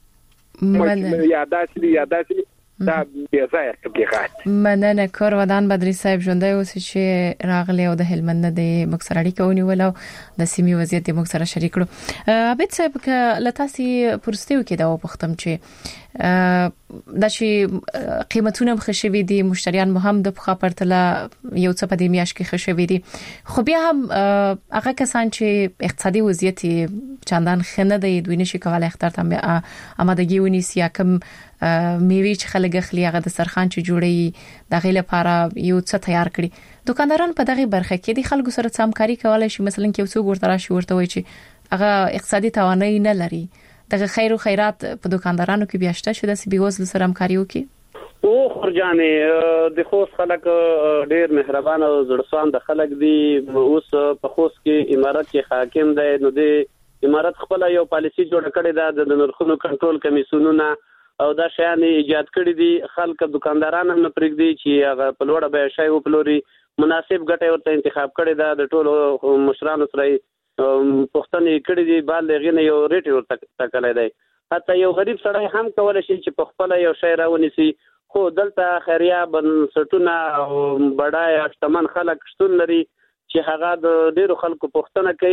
به یاداسي یاداسي دا بیا ځای تبلیغات. مننه کور ودان بدري صاحب ژوندۍ اوسې چې راغلی او د هلمند د مکسر اړیکه ونیول او د سیمې وضعیت د مکسر شریک کړو. عبد صاحب ک لتاسي پرستیو کې دا وختم چې د شي قیمتونه مخشوي دي، مشتریان مو هم د بخا پرتله یو څه په دې میاش کې خشوي دي، خو بیا هم هغه کسان چې اقتصادي وضعیت چندان خنه دی دوی نشي کولای اختر ته آمادګي ونیسي، کوم میوه چې خلک اخلي هغه د سرخان چې جوړي د غیله لپاره یو څه تیار کړي. دکانداران په دغه برخه کې د خلکو سره همکاري کولای شي، مثلا کې یو څو ګورته راشي ورته وایي چې هغه اقتصادي توانایي نه لري، دغه خیر او خیرات په دکاندارانو کې بیا شته چې د سی بیوز سره همکاري وکړي. او خرجانې د خوست خلک ډېر مهربان او زړسوان د خلک دي. اوس په خوست کې امارت کې حاکم دی، نو د امارت خپل یو پالیسی جوړ کړی ده د نرخونو کنټرول کمیسیونونه او دا شیان ایجاد کړی دي. خلک دکانداران هم پرېږدي چې هغه په لوړه به شای او پلوري، مناسب ګټه ورته انتخاب کړی ده، د ټولو مشرانو سره پښتنې کړي دي، بال غینه یو ریټ ورته ټکلای دی. حتی یو غریب سړی هم کولای شي چې په خپل یو شی راونیسي، خو دلته خیریه بنسټونه او بډای شتمن خلک شتون لري چې هغه د ډیرو خلکو پښتنه کوي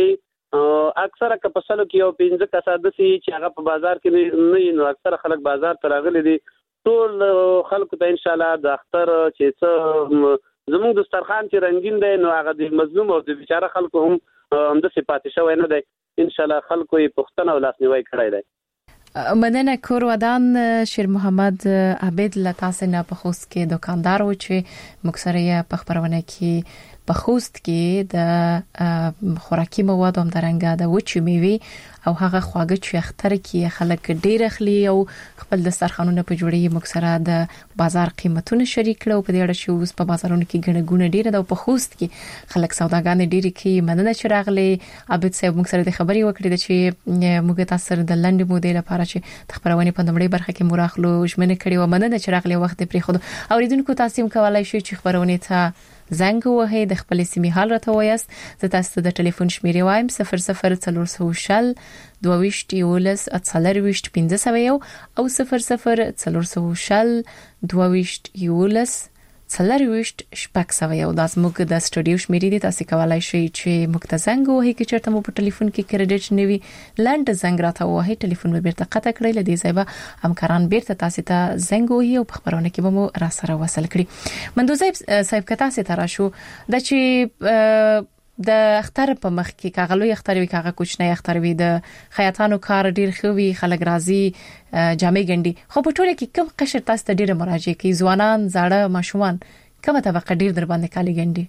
اکثره که په سلو کې یو پنځه کسان دسي چې هغه په بازار کې نه نو اکثره خلک بازار ته راغلي دي ټول خلکو ته ان شاء الله د اختر چې څه زموږ دسترخوان چې رنگین دی نو هغه د مظلوم او د بیچاره خلکو هم هم د صفات شوی نه دی ان شاء الله خلکو یې پښتنه او لاسنیوي کړی دی. مننه کور ودان شیر محمد عبید لتاسنه په خوست کې دکاندار و چې مکسره په خبرونه کې په خوست کې د خوراکي موادو هم درنګه د وچې میوه او هغه خواږه چې اختر کې خلک ډیر اخلي او خپل دسترخوانونه په جوړي مکسره د بازار قیمتونه شریک کړو په دې اړه چې اوس په بازارونو کې ګڼه ګونه ډیره ده او په خوست کې خلک سوداګان ډیره کې مننه چې راغلي عبید صاحب مکسره د خبري وکړي چې موږ تاسو د لنډ مودې لپاره چې خبرونه په دمړي برخه کې مراخلو ژمنه کړي و مننه چې راغلي وخت پرې خو اوریدونکو تاسو هم کولای شئ چې خبرونه ته زنګ وهي د خپل سیمې حال راته وایست زه تاسو د ټلیفون شمیرې وایم صفر صفر څلور سوه شل دوه ویشت یولس څلور ویشت پنځه سوه او صفر صفر څلور سوه شل دوه ویشت یولس څلور ویشت شپږ سوه او د زموږ د سټوډیو شمیرې دي تاسو کولای شئ چې موږ ته زنګ وهي کې چرته مو په ټلیفون کې کریډټ نوي لاند زنګ راته وهي ټلیفون به بیرته قطع کړئ لدې ځای به همکاران بیرته تاسو ته زنګ وهي او په خبرونه کې به مو را سره وصل کړي. مندوزه صاحب کتا سي ترا شو د چې د اختر په مخ کې کاغلوي اختر وی کاغه کوچنی اختر وی د خیاطانو کار ډیر خوي خلک راضي جامې ګنډي خو په ټوله کې کم قشر تاسو ته ډیر مراجعه کوي ځوانان زاړه ماشومان کومه طبقه ډیر در باندې کالي ګنډي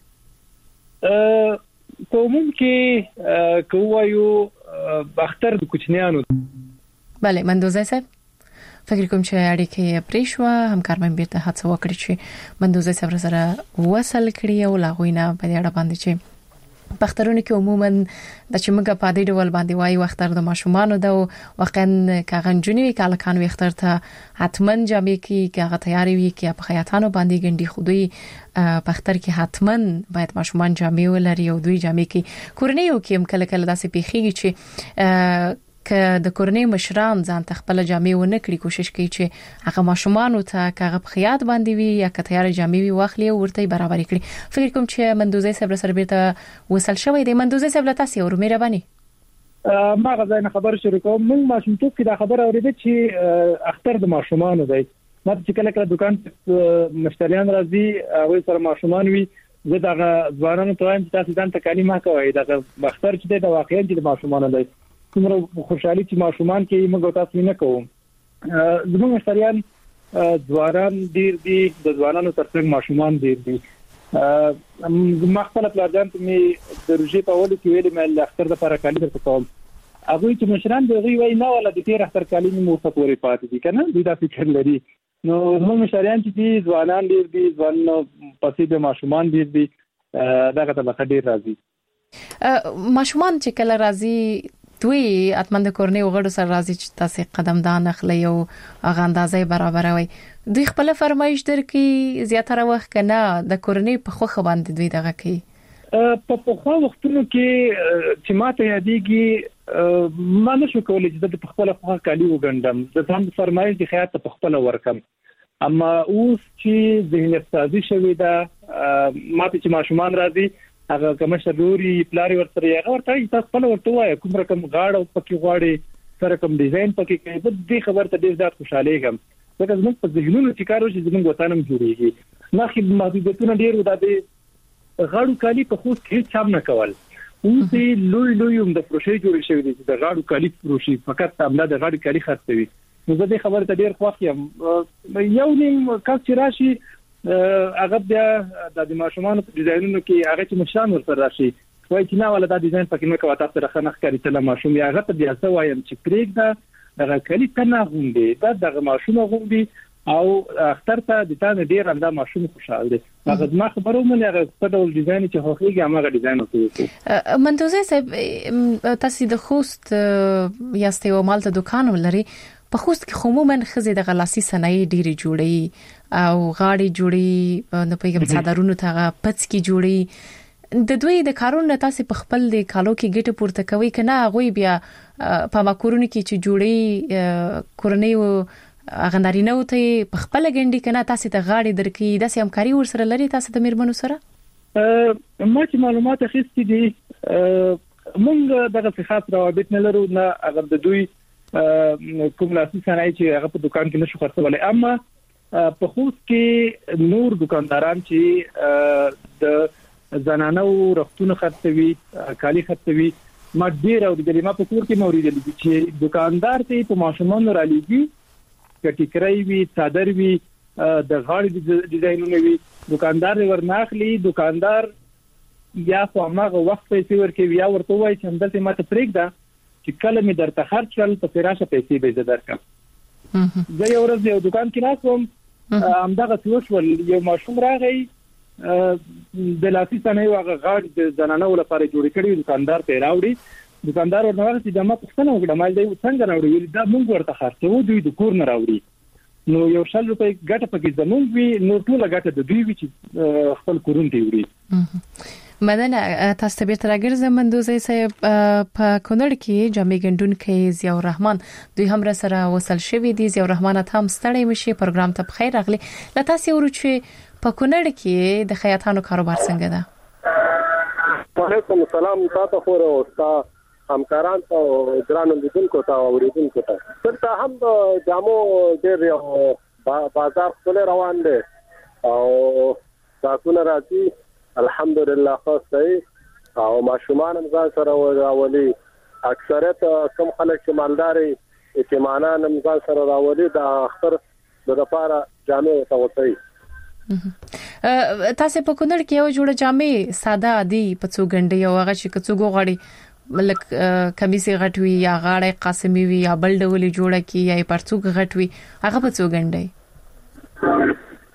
ا په ممکن کوایو اختر د کوچنیانو bale مندوزه صاحب فکر کوم چې اړیکې پریښوا همکار مې بیرته هڅه وکړي چې مندوزه صاحب سره وصل کړي او لاغوینه په دې اړه باندې چې پخترونه کې عموما د چې موږ په دې ډول باندې وایي وختر د ماشومانو د واقعا کاغنجونی وی کال کان وختر ته حتمن جامې کې کاغه تیاری وی کې په خیاطانو باندې ګنډي خودي پختر کې حتمن باید ماشومان جامې ولري او دوی جامې کې کورنیو کې هم کله کله داسې پیخیږي چې که د کورنۍ مشران ځان تخپل جامې ونه کړی کوشش کوي چې هغه ماشومان ته کاغه په خیاط باندې وي یا کتهیار جامې وي واخلي او ورته برابر کړي. فکر کوم چې مندوزه صاحب سره بیرته وصل شوی دی. مندوزه صاحب تاسو ورو مهرباني ما غواړم خبر شریکوم. موږ ماشومتوب کې دا خبر اوریدل چې اختر د ماشومان دی. ما چې کله کله دکان مشتریان راځي او سره ماشومان وي زه دا ځوانانو ته وایم چې تاسو ځان ته کلمه کوي دا اختر چې د واقعي د ماشومان دی. څومره خوشحالي چې ماشومان کې موږ تاسو نه کوو. زموږ مشتریان ځوانان ډیر دي د ځوانانو ترڅنګ ماشومان ډیر دي. ما خپل پلان ته می د روجي په ول کې ویل مې اختر د لپاره کالي درته کوم. هغه چې مشران دی وی نه ولا د تیر اختر کالي مو په پورې پاتې دي کنه دوی دا فکر لري. نو زموږ مشتریان چې ځوانان ډیر دي ځوان پسې د ماشومان ډیر دي دا غته به ډیر راځي. ماشومان چې کله راځي دوی اتمن د کورنۍ وګړو سره راځي چې تاسو قدمدان اخلي او هغه اندازې برابروي. دوی خپل فرمایش درکې زیاتره وخت کنه د کورنۍ په خوخه باندې دوی دغه کوي. په پخوا وختونو کې چې ماته یادېږي ما نشو کولای چې د خپل خوخه کالي وګندم د ځان فرمایش د خیاط په خپل ورکم. اما اوس چې ذهنیت سازي شوی دا ماته چې ماشومان راځي هغه کوم شلوري پلاری ورته هغه ورته تاسو په ورته وای کوم رقم غاړه پکې غواړي سره کوم ډیزاین پکې کوي په دې خبر ته ډیر زیات خوشاله یم ځکه زموږ په ذهنونو چې کارو چې زموږ وطنم جوړیږي نه خې محدودیتونه ډیر ودا دي غاړو کالی په خو هیڅ چام نه کول اوس لوی لوی هم د پروژې جوړې شوې دي د غاړو کالی پروژې فقط عمله د غاړو کالی خرڅوي. نو زه دې خبره ته ډیر خوښ یم. یو نیم کس چې راشي هغه بیا د ماشومان په ډیزاینونو کې هغه چې مشان ورسره راشي وایي چې نه ولا دا ډیزاین پکې نه کوي تاسو راخه نخ کوي ته ماشوم یې هغه ته بیا څه وایم چې پریک دا دغه کلی کنه غوندي دا دغه ماشوم غوندي او اختر ته د تاسو ډیر انده ماشوم خوشاله دي. هغه ما خبرو مې هغه په ډول ډیزاین چې خوښيږي هغه ډیزاین وکړو. مندوزه صاحب تاسو د خوست یاستئ او مالته دکان ولري په خوست کې عموما خزې د غلاسي صنایع ډیره جوړي او غاړي جوړي نه پیګم صادرونو ته پڅ کی جوړي د دوی د کارونو تاسو په خپل د کالو کې ګټه پورته کوي کنه غوي بیا په ماکورونو کې چې جوړي کورنۍ او غندارینه ته په خپل ګنډي کنه تاسو ته غاړي درکې د همکاري ور سره لري تاسو د میرمنو سره. ما چې معلومات اخیستې دي موږ دغه خاص روابط نه لرو نه هغه د دوی کوم لاسي صنایع چې هغه په دکان کې نشو خرڅولای. اما په خوست کې نور دکانداران چې د زنانو رختونه خرڅوي کالي خرڅوي ما ډیر او د کلمه په کور کې موریدل چې دکاندار ته په ماشومان را لېږي کټیکرای وی صادر وی د غاړې ډیزاینونه وی دکاندار ورناخلی دکاندار یا په هغه وخت پیسې ورکوي یا ورته وایي چې همدلته ماته پرېږده چې کله می درته خرج کړل په فراشه پیسې به زه درکم. زه یو ورځ یو دکان کې ناسوم همدغه سوشول یو ماشوم راغی د لاسي صنایع هغه غاړې د زنانو لپاره جوړ کړی دکاندار ته راوړي دکاندار ورنه چې د ما پښتنه وکړه مال دی څنګه راوړي دا موږ ورته خرڅو دوی د کور نه راوړي نو یو شل روپۍ ګټه پکې زموږ وی نو ټول ګټه د دوی وی چې خپل کورون دی وړي. مدنه تاسو ته بیرته راګرځم مندوزي صاحب په کونړ کې جامع ګندون کې ضیاء الرحمن دوی هم را سره وصل شوی دي. ضیاء الرحمن ته هم ستړی مشي پروګرام ته بخیر راغلی. لته تاسو ورچې په کونړ کې د خیاطانو کاروبار څنګه ده؟ وعلیکم السلام تاسو خو او تاسو همکاران ته ګران لیدونکو ته اوریدونکو ته ترته هم د جامو ډېر یو بازار خپل روان دي او تاسو نه راځي الحمدلله خاصه او ماشومان هم ځان سره راولي اکثریت کم خلک چې مالداري اعتمادان هم ځان سره راولي د اختر د لپاره جامې توسي. تاسو په کونړ کې یو جوړه جامې ساده عادي په څو غنډې یو هغه چې کڅوګو غړي ملک کمیسي غټوي یا غاړې قاسمي وي یا بل ډول جوړه کی یا پرڅوګ غټوي هغه په څو غنډې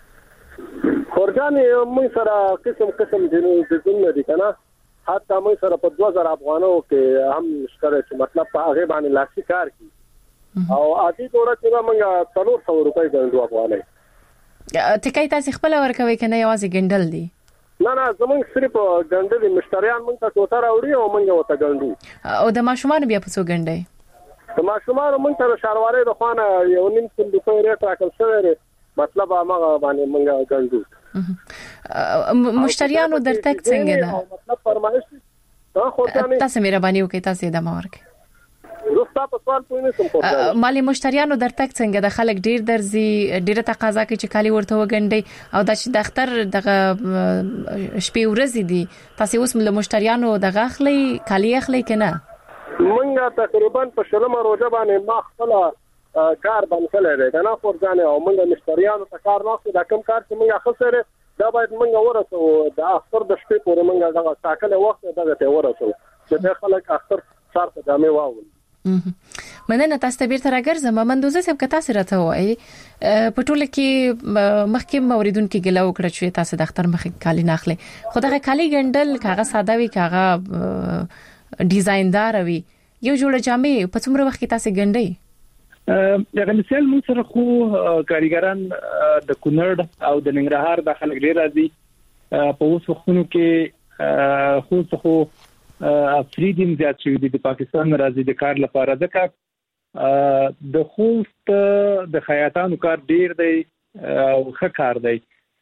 خورجان موږ سره قسم قسم دینونه دي کنه حتی موږ سره په دوه زره افغانو کې هم شته چې مطلب په هغه باندې لاسي کار کی او عادي جوړه چې موږ څلور سوه روپۍ ګڼو افغانۍ تکای تاسو خپل ورکوي کنه یوازې ګندل دي؟ نه نه زمونږ صرف ګندل مشتریان موږ ته ټوټه راوړي او موږ وته ګندو. او د ماشومان بیا په څو ګندې؟ د ماشومان موږ ته شارواري د خوانه یو نیم سل روپۍ ریټ راکړل شوی مطلب هغه باندې موږ ګندو. مشتریانو درته څنګه ده؟ مطلب فرمایش دا خو تاسو مهرباني وکړئ تاسو د مورک زستا په سوال پوه نه سم کوم مالي مشتریانو درته څنګه د خلک ډیر درځي ډیره تقاضا کوي چې کالي ورته وګنډي او د چې د اختر دغه شپې ورځې دي تاسو اوس مل مشتریانو دغه اخلي کالي اخلي کنه؟ منګه تقریبا په شلمه روزه باندې ما خپل کار باندې کړل دا نه خورځانه او منګه مشتریانو ته کار نه دا کم کار چې منګه خسره دا باید منګه ورسو د اختر د شپې پورې منګه دغه ساکله وخت دغه ته ورسو چې د خلک اختر سره ته جامې واول. مننه تاسو ته بیرته راګرځم مندوزه صاحب که تاسو راته وایي په ټوله کې مخکې موریدونکو ګلا وکړه چې تاسو د اختر مخکې کالي نه اخلي خو دغه کالي ګندل کاغه ساده وي کاغه ډیزایندار وي یو جوړه جامې په څومره وخت کې تاسو ګندئ؟ دغه مثال موږ سره خو کاریګران د کونړ او د ننګرهار د خلک ډیر راځي په اوس وختونو کې خو خو افریدیم زیات شوی دی د پاکستان راځي د کار لپاره ځکه د خوست د خیاطانو کار ډیر دی او ښه کار دی.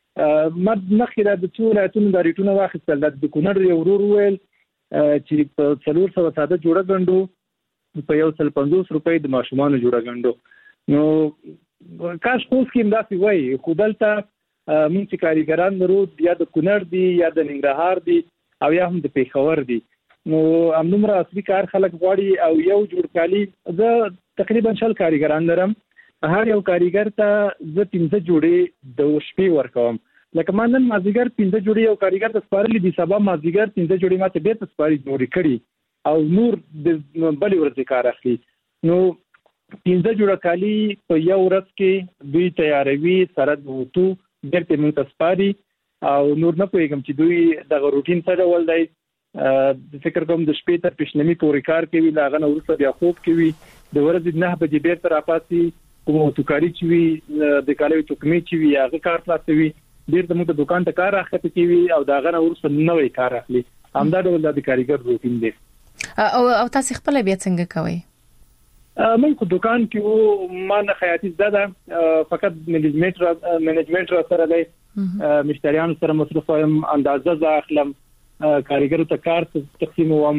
مخکې د څو ولایتونو د ریټونو واخیستل د کونړ یو ورور ویل چې په څلور سوه ساده جوړه ګڼو په یو سل پنځوس روپۍ د ماشومان جوړه ګڼو نو کاش خوست کې امداسي وای خو دلته مونږ چې کاریګران لرو یا د کونړ دی یا د ننګرهار دی او یا هم د پیښور دی نو امنومره اصلي کار خلک غواړي او یو جوړ کالي زه تقریبا شل کاریګران لرم هر یو کاریګر ته زه پنځه جوړې د شپې ورکوم لکه ما نن مازیګر پنځه جوړې یو کاریګر ته سپارلې دي سبا مازیګر پنځه جوړې ماته بیرته سپاري جوړې کړي او نور د بلې ورځې کار اخلي نو پنځه جوړه کالي په یو ورځ کې دوی تیاروي سره د وټو بیرته موږ ته سپاري او نور نه پوهیږم چې دوی دغه روټین څه ډول دی د فکر کوم د شپې تر پښنمی پورې کار کوي لاغه نو ورسره بیا خوب کوي د ورځې نه بجې بیرته راپاسي کوم توکاری چې وي د کالوي توکمي چې وي هغه کار خلاصوي بیرته موږ دکان ته کار راخته کوي او داغه نو ورسره نوې کار اخلي همدا ډول د کاریګر روټین دی. او او تاسو خپل بیا څنګه کوي؟ من په دکان کې وو ما نه خیاطي زده فقط منیجمنت را منیجمنت را سره دی مشتریانو سره مصرف هم اندازه ځه اخلم کاریګر ته کار تقسیم وم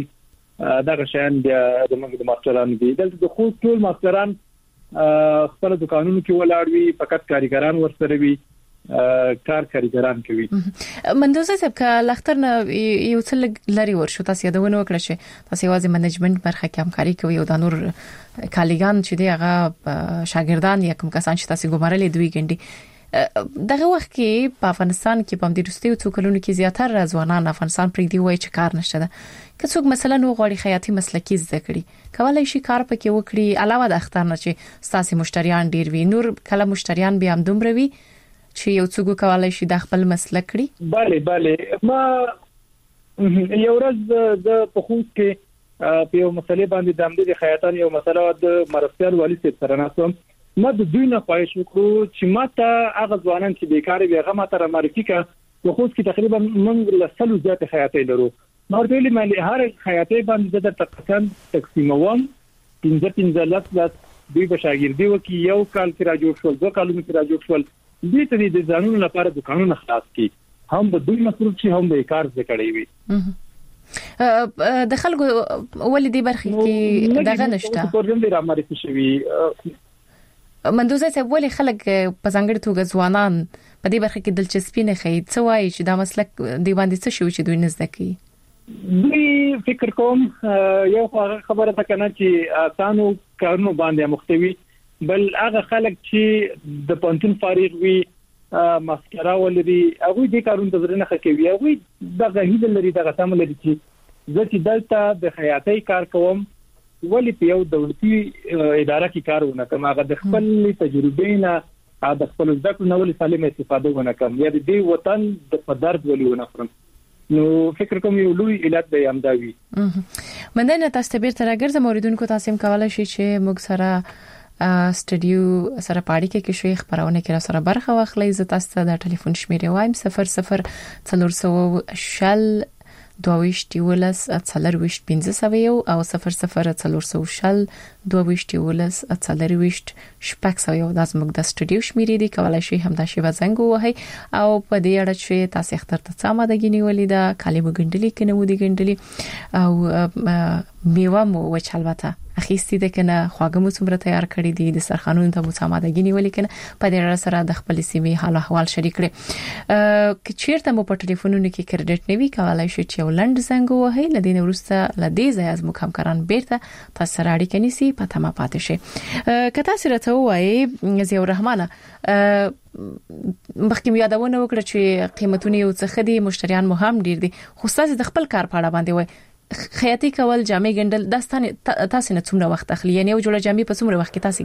دا شان د موږ د ماسترانو دي دلته د خو ټول ماستران خپل دکانونو کې ولاړ وي فقط کاریګران ورسره وي کار کاریګران کوي مندوزه صاحب که لختر نه یو څل لري ورشو تاسو یادونه وکړه چې تاسو یوازې منیجمنت برخه کې همکاري کوي او د نور کالیګان چې دی هغه شاګردان یا کوم کسان چې تاسو ګمارلې دوی ګنډي دغه وخت کې په افغانستان کې په دې رستیو څو کلونو کې زیاتره ځوانان افغانستان پرې دی وای چې کار نشته ده که څوک مثلا نو غوړي خیاطي مسلکی زده کړي کولای شي کار پکې وکړي علاوه د اختر نه چې تاسو مشتریان ډیر وي نور کله مشتریان بیا هم دومره وي چې یو څوک کولای شي د خپل مسلک کړي bale bale ما یو ورځ د پخوس کې په یو مسلې باندې د امدادي خیاطان یو مسله د مرستيال والی سره ناسم ما د دوی نه خواهش وکړو چې ماته هغه ځوانان چې بیکار وي هغه ماته معرفي کړه پخوس کې تقریبا موږ له سلو زیات خیاطي لرو نو د ویلي مالي هر خیاطي باندې د تقسیم تقسیموم پنځه پنځه لاس لاس دوی بشاګردي وکي یو کال کې راجوړ شول دوه کالونو کې راجوړ شول دې ته د ځانونو لپاره د قانون خلاص کی هم به دوی مسؤل شي هم به کار ذکرې وي د خلکو ولې دې برخه کې دغه نشته پروګرام دی را معرفي شوی مندوزه صاحب ولې خلک په ځانګړي توګه ځوانان په دې برخه کې دلچسپي نه ښيي څه وایي چې دا مسلک دی باندې څه شو چې دوی نه زده کوي دوی فکر کوم یو خبره ده کنه چې تاسو کارونو باندې محتوي بل هغه خلک چې د پانتون فارغ وي ماسکرا ولري هغه دې کارونه د زرنه کوي هغه د غهید لري د غتام لري چې ځکه دلته د خیاطي کار کوم ولی په یو دولتي اداره کې کار ونه کوم هغه د خپل تجربې نه د خپل ځکه نو ولې سالم استفاده ونه کوم یا د دې وطن د پدرد ولې ونه خورم نو فکر کوم یو لوی علت دی امداوي مننه تاسو ته بیرته راګرځم اوریدونکو تاسو هم کولای شئ چې موږ سره سټډیو سره پاړی کې شوي خبرونه کې را سره برخه واخلئ زه تاسو ته د ټلیفون شمیره وایم صفر صفر څلور سوه شل دوه ولس څلور وشت پنځه سوه او صفر صفر څلور سوه شل دوه ولس څلور وشت شپږ سوه د زموږ د سټډیو شمیره دی کولای شئ هم دا شی وزنګ وهي او په دې اړه چې تاسو اختر ته څه ماده غنیولې ده کالی وګندلې کنه ودی ګندلې او میوه مو وچالبته اخیستی ده کنه خواږه مو څومره تیار کړی دي د سرخانونو ته مو سمادګی نیولې کنه په دې اړه سره د خپل سیمې حال احوال شریک کړي ک چیرته مو په ټلیفونونو کې کریډټ نوي کولای شئ چې ولند زنګ وهي لدین ورسته لدی ځای از مو همکاران بیرته تاسو سره اړیکه نیسي پته ما پاتې شي کته سره ته وایي زیو رحمانه مخکې یادونه وکړه چې قیمتونه یو څه خدي مشتریان مو هم ډیر دي خو تاسو د خپل کار په اړه باندې وایي خیاطي کول جامې ګندل داستانه تاسو نه څومره وخت اخلي یعنی یو جوړه جامې په څومره وخت کې تاسو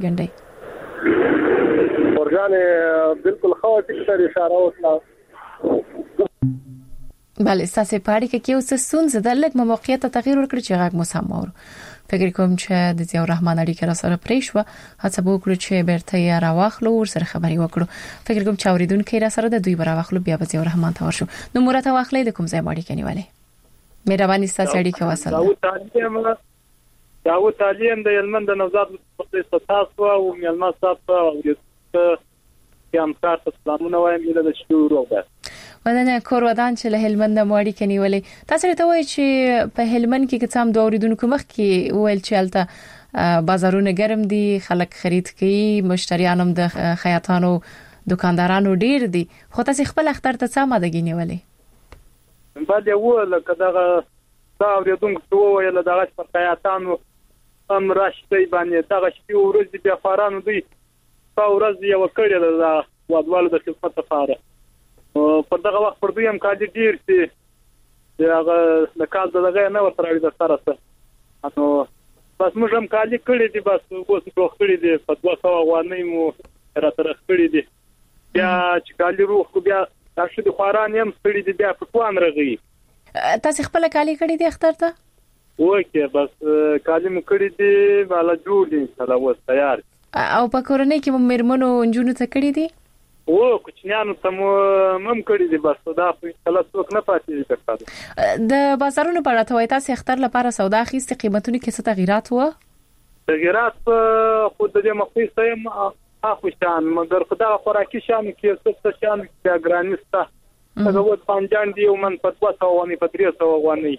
ګندئ ورجانه بالکل خو ټیکټر اشاره وکړه بله تاسو پاره کې یو څه سونز د لګ موقعیت تغییر ورکړي چې غږ مسمور فکر کوم چې د زیو رحمان اړیکه را سره پرې شو هڅه وکړو چې بیرته یې راوخلو ور سره خبري وکړو فکر کوم چې اوریدونکو را سره د دوی براوخلو بیا به زیو رحمان ته ورشو نو مرته واخلې د کوم ځای باندې کنيواله مهرباني ستاسو اړیکه وصل داوود تعلیم داوود تعلیم د یلمند نوزاد په تاسو او یلما تاسو او د کوم کار ته سلامونه وایم د شروع وکړه ودانه کور ودان چې له هلمند مواړي کنيولې تاسو ته وایي چې په هلمند کې کوم د اوریدونکو مخ کې ویل چې الته بازارونه ګرم دي خلک خرید کوي مشتریان هم د خیاطانو دکاندارانو ډیر دي خو تاسو خپل اختر ته څه ماده غنیولې بعد یو لکه دغه دا اوریدونکو ویل دغه پر خیاطانو هم راشتي باندې دغه شپې ورځ بیا فارانو دوی په ورځ یو کړی دا وادوال د خدمت لپاره په دغه وخت پر دوی هم کاږي ډیر چې هغه د کال دغه نه ورته د سره سره نو بس موږ هم کاږي کړی دي بس اوس په خړی دي په دوه سوه غوانې مو راته کړی دي بیا چې کاږي روح بیا تاسو د خواران هم ستړي دي بیا په کوان رغي تاسو خپل کالی کړی دي اختر ته وکه بس کالی مو کړی دي بالا جوړ دي سره و تیار او په کورنۍ کې مې مرمنو انجونو ته کړی دي او کوچنیانو ته مم کړی دي بس دا په کله څوک نه پاتې کړه د بازارونو په اړه ته تاسو اختر لپاره سودا اخیستې قیمتونه کې څه تغیرات و تغیرات خو د دې مخې سم اخو شان مګر خدای خوراکي شان کې څه شان کې ګرانسته هغه و پنځان دی ومن په دوه سوه ونی په درې سوه ونی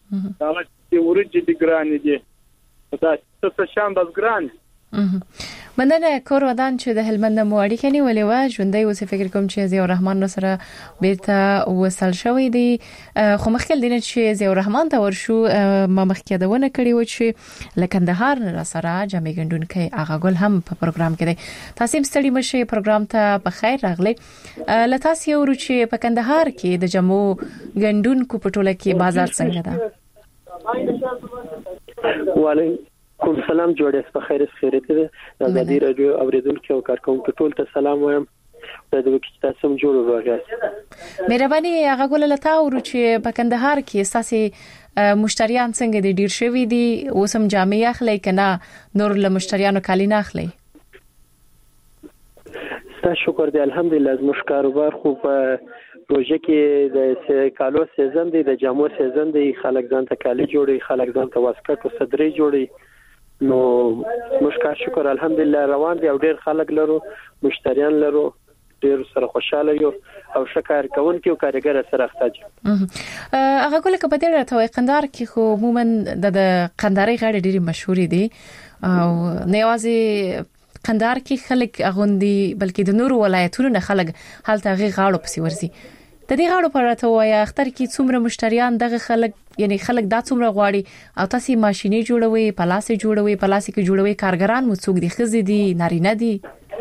دا چې ورجې دي ګران دي دا څه شان بس ګران. مننه کور ودان چې د هلمند مو اړیکه نیولې و ژوندۍ اوس فکر کوم چې زیو رحمان نو سره بیرته وصل شوې دي خو مخکې دینه چې زیو رحمان ته ورشو ما مخکې دونه کړی و چې لکندهار نه سره جامع ګندونکې هغه ګل هم په پروګرام کې دی. تاسو هم ستړي مشه پروګرام ته په خیر راغلی. لتاسو یو چې په کندهار کې د جامو ګندونکو په ټوله کې بازار څنګه ده؟ وعلیکم کوم سلام جوړه په خیر خیرت ده د ازادي رادیو اوریدونکو او کارکونکو ټول ته سلام وایم. د دې کې تاسو هم جوړ راغلی. مهرباني هغه ګول لتا ورو چې په کندهار کې اساسي مشتریان څنګه دي ډیر شوي دي اوسم جامع اخلي کنه نور له مشتریانو کالین اخلي؟ تاسو شکر دی الحمدلله زموږ کاروبار خو په پروژه کې د کالو سیزن دی د جامو سیزن دی خلک ځان ته کالي جوړي خلک ځان ته واسکټ او صدرې جوړي نو مشکل شکر الحمدلله روان دي او ډیر خلک لرو مشتریان لرو ډیر سره خوشاله یو او شکر کوون کې او کارګر سره احتاج. هغه کله کله په دې راته قندار کې خو عموما د قنداري غاړي ډیره مشهور دي او نیوازي قندار کې خلک اغوندي بلکې د نورو ولایتونو نه خلک حالت هغه غاړو پسې ورزي. د دې غاړو پر راته وای اختر کې څومره مشتریان دغه خلک یعنی خلک دا څومره غواړي او تاسو ماشيني جوړوي پلاسي جوړوي پلاسي کې جوړوي کارګران مو څوک دي خزي دي نارینه دي؟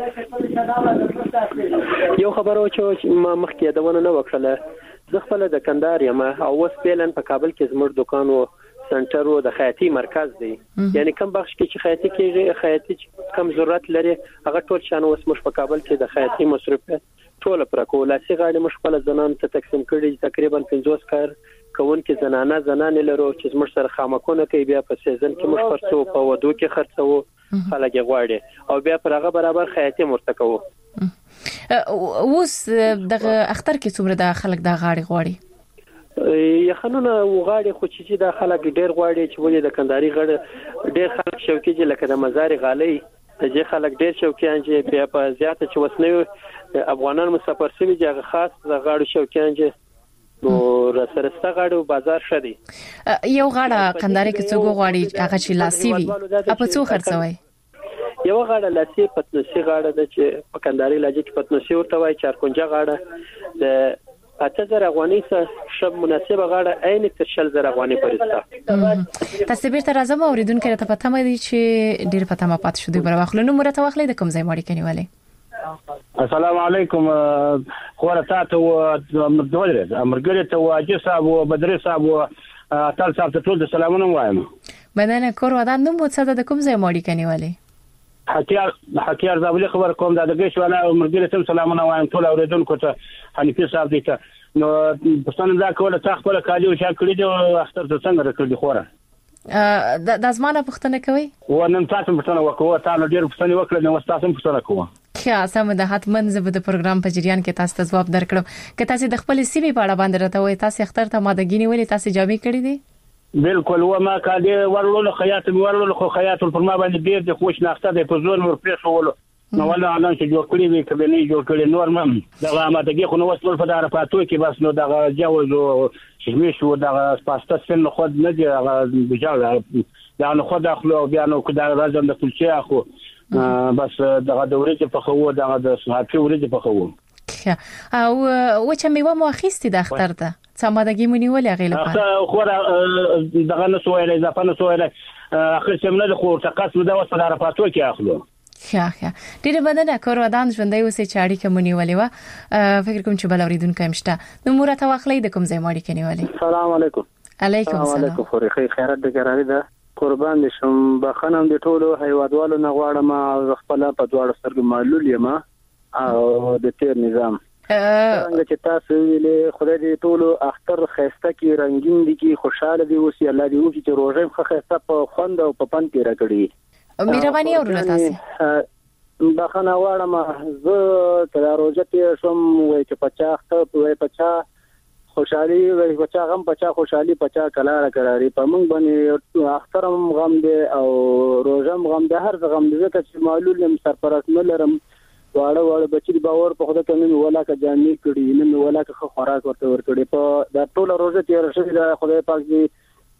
یو خبرو چې ما مخکې دا ونه نه وکړه زه خپل د کندهار یم او اوس پیلن په کابل کې زموږ دکان او سنټر او د خیاطي مرکز دی یعنی کوم بخش کې چې خیاطي کې خیاطي کم ضرورت لري هغه ټول شان اوس مش په کابل کې د خیاطي مصرف ټول پر کولاسی غاړي مشغله زنان ته تقسیم کړي تقریبا پنځوس کار کوون کې زنانه زنانه لرو چې موږ سره خامکونه کوي بیا په سیزن کې موږ خرڅو په ودو کې خرڅو خلک غواړي او بیا پر هغه برابر خیاطي مرتکو. اوس دغه اختر کې څومره د خلک د غاړي غواړي؟ یخنونه وغاړي خو چې د خلک ډیر غواړي چې ولې د کندهاري غړ ډیر خلک شوقي دي لکه د مزار غالي چې خلک ډیر شوقیان چې بیا په زیاته چې وسنوي افغانان مسافر شوي دي هغه خاص د غاړو شوقیان چې نو رسرسته غاړو بازار شدي. یو غاړه کندهاري کې څوک غواړي هغه چې لاسي وي په څو خرڅوي؟ یو غاړه لاسي پتنوسي غاړه د چې په کندهاري لهجه کې پتنوسي ورته وایي چارکونجه غاړه د اته زره افغاني سره شب مناسبه غاړه عین تر شل زره افغاني پرسته. تاسو بیرته راځم اوریدونکو ته پته مې دي چې ډیر پته ما پات شو دوی بر واخلو نو مرته واخلې د کوم ځای ماړي کنيواله. السلام علیکم خوره تاسو مدولره امرګری ته واجب صاحب او بدر صاحب او تل صاحب ته ټول سلامونه وایم. مننه کور ودان نو مو څه د کوم ځای ماړي کنيواله؟ حکیار حکیار زابلی خبر کوم د دغه شواله مرګری ته سلامونه وایم ټول اوریدونکو ته حنیفي صاحب دې ته نو پښتون دا کوله تا خپل کالی او شا کړی دی اختر ته څنګه راکړي خوره د ازمانه پښتنه کوي و نن تاسو پښتنه وکوه تاسو ډیر پښتنه وکړه نو تاسو پښتنه کوه خیا سم د حتمن زبر د پروګرام په جریان کې تاسو ته جواب درکړم که تاسو د خپل سیمې په اړه باندې راته وای تاسو اختر ته مادګینی ولې تاسو جامع کړی دي؟ بالکل و ما کاده ورلو خیاط ورلو خو خیاط پر ما باندې ډیر د خوش ناخته د پزور ور پرېښول نو ولا اعلان چې جوړ کړی وي کبه نه جوړ کړی نور مم دا ما دغه خو نو وسول په دار پاتو کې بس نو دغه جوز او شمې شو دغه پاستا سن خود نه دی هغه بجاله دا نو خود اخلو بیا نو کدا راځم د کلچې اخو بس دغه دورې په خو دغه د صحافي ورې په خو او و چې میوه مو اخیستي د اختر ته سمادګي مونی ولې غیله پاره خو دغه نو سوې اضافه نو سوې اخر سمنه خو تقاس مده وسه دار پاتو کې اخلو خیا خیا ډیره مننه کور ودان ژوندۍ اوسې چاړي کومنی ولې وا فکر کوم چې بل اوریدونکو مشته نو مرته واخلې د کوم ځای ماړي کني ولې. السلام علیکم. علیکم السلام. علیکم خوري خیرات د ګراري ده قربان دي شم بخنم دي ټولو هیوادوالو نه غواړم خپل په دواړو سترګو معلول یم او د تیر نظام څنګه چې تاسو ویلې خدای دې ټولو اختر خسته کی رنگین دي کی خوشاله دي اوس الله دې وکړي چې روزه خو خسته په خوند او په پن کې راکړي. مهرباني اورل تاسو بخنه واړم زه تر روزه کې شم وای چې پچاخ وای پچا خوشحالي وای پچا غم پچا خوشحالي پچا کلاره قراري په موږ باندې اخترم غم دي او روزم غم دي هر غم دي چې معلول هم سرپرست نه لرم واړه واړه بچی باور په خدای ته نه ولا کا جامې کړي نه ولا کا خوراک ورته ور کړي په دا ټول روزه تیر شوی دا خدای پاک دې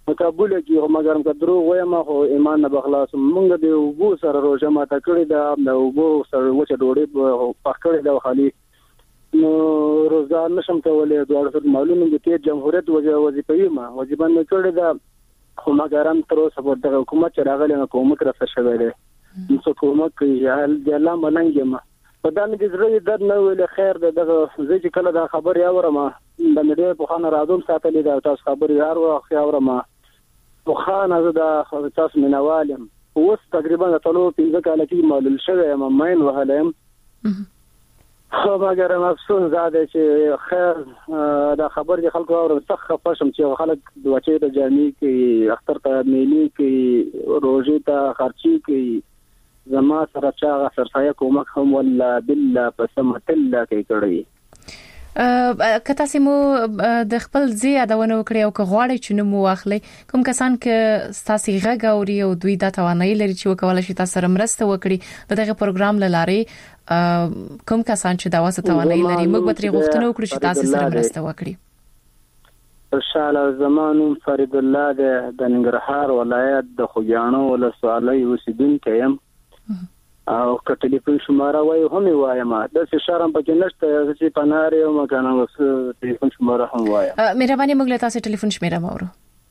قبول کی هم مګرم کدرو وایم خو ایمان نه بخلاص مونږ د وګو سره روزه ماته کړی دا د وګو سره وچه ډوړې په کړی دا خالي نو روزګار نشم کولای دوه سره معلومه دي چې جمهوریت وظیفه ما وظیفه نه کړی دا خو مګرم تر اوسه په دغه حکومت چې راغلی نه کومک راځي شوی دی نو کومک یې د الله مننګ ما په دانه د زړه درد نه ویل خیر دغه زه چې کله دا خبر یاورم د مډې په خانه راځم ساتلې دا تاسو خبر یار و خیاورم په خانه زه د تاسو منوالم اوس تقریبا ټولو پنځه کال کې معلوم شوی یم ماین وهلم خو مګر افسوس زاده چې خیر دا خبر د خلکو اور څخه پښم چې خلک د وچې د جامع کې اختر ته میلی کې روزي ته خرچي کې زما سره چا سرسایه کومک هم ولا بالله پسمتل کې کړی کته سیمو د خپل زی یادونه وکړي او که غواړي چې نو واخلي کوم کسان کې ستاسو غږوري او دوی د توانایي لري چې وکول شي تاسو سره مرسته وکړي دغه پروګرام لاره کوم کسان چې دا واسه توانایي لري موږ به ترې غوښتنه وکړو چې تاسو سره مرسته وکړي ان شاء الله زمانو فرید الله د ننګرهار ولایت د خوګیانو ولسوالۍ اوسیدونکو يم او که ټلیفون شماره وای هم وایم د شرم پکې نشته چې پناره او مکان اوس ټلیفون شماره هم وایم مهرباني موږ له تاسو ټلیفون شمیره مورو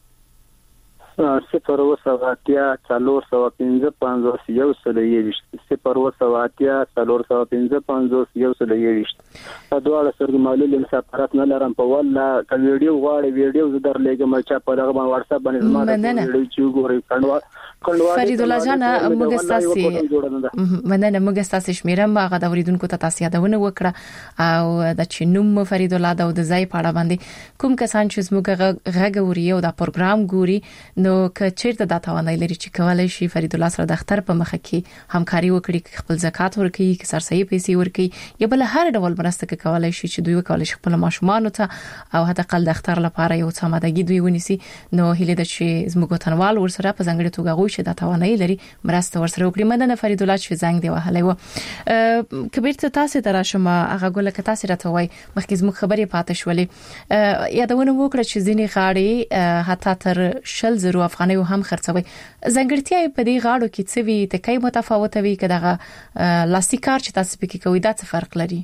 صفر وسواتیا څلور سو پنځه پنځوس یو سل یوشت صفر وسواتیا څلور سو پنځه پنځوس یو سل یوشت په دواړه سره معلومه مسافرت نه لرم په ولا ک ویډیو غواړي ویډیو زدر لګم چې په دغه واتس اپ باندې زما ویډیو چې ګوري کڼوا فرید الله جان موږ ستاسو مننه موږ ستاسو شمیره ماغه د اوریدونکو ته تاسو یادونه وکړه او د چینوم فرید الله د ځای پاړه باندې کوم کسان چې موږ غږوري او د پروګرام ګوري نو که چیرته د توانایي لري چې کولای شي فرید الله سره د اختر په مخ کې همکاري وکړي خپل زکات ورکړي که سرسایي پیسې ورکړي یا بل هر ډول مرسته کولای شي چې دوی کولای شي خپل ماشومان ته او حتی قل د اختر لپاره یو څه مادګي دوی ونیسي نو هله د چې زموږ تنوال ورسره په ځنګړي توګه غوښ د توانایي لري مرسته ورسره وکړي مننه فرید الله چې زنګ دی وهلې و کبیر ته تاسو دراشم هغه ګل ک تاسو راته وای مخکې زموږ خبرې پاتې شولې یادونه وکړه چې ځینې غاړي حتی تر شل زرو افغانۍ هم خرڅوي ځنګړتیا په دې غاړو کې څه وی ته کای متفاوت وي کداغه لاسي کار چې تاسو پکې کوي دا څه فرق لري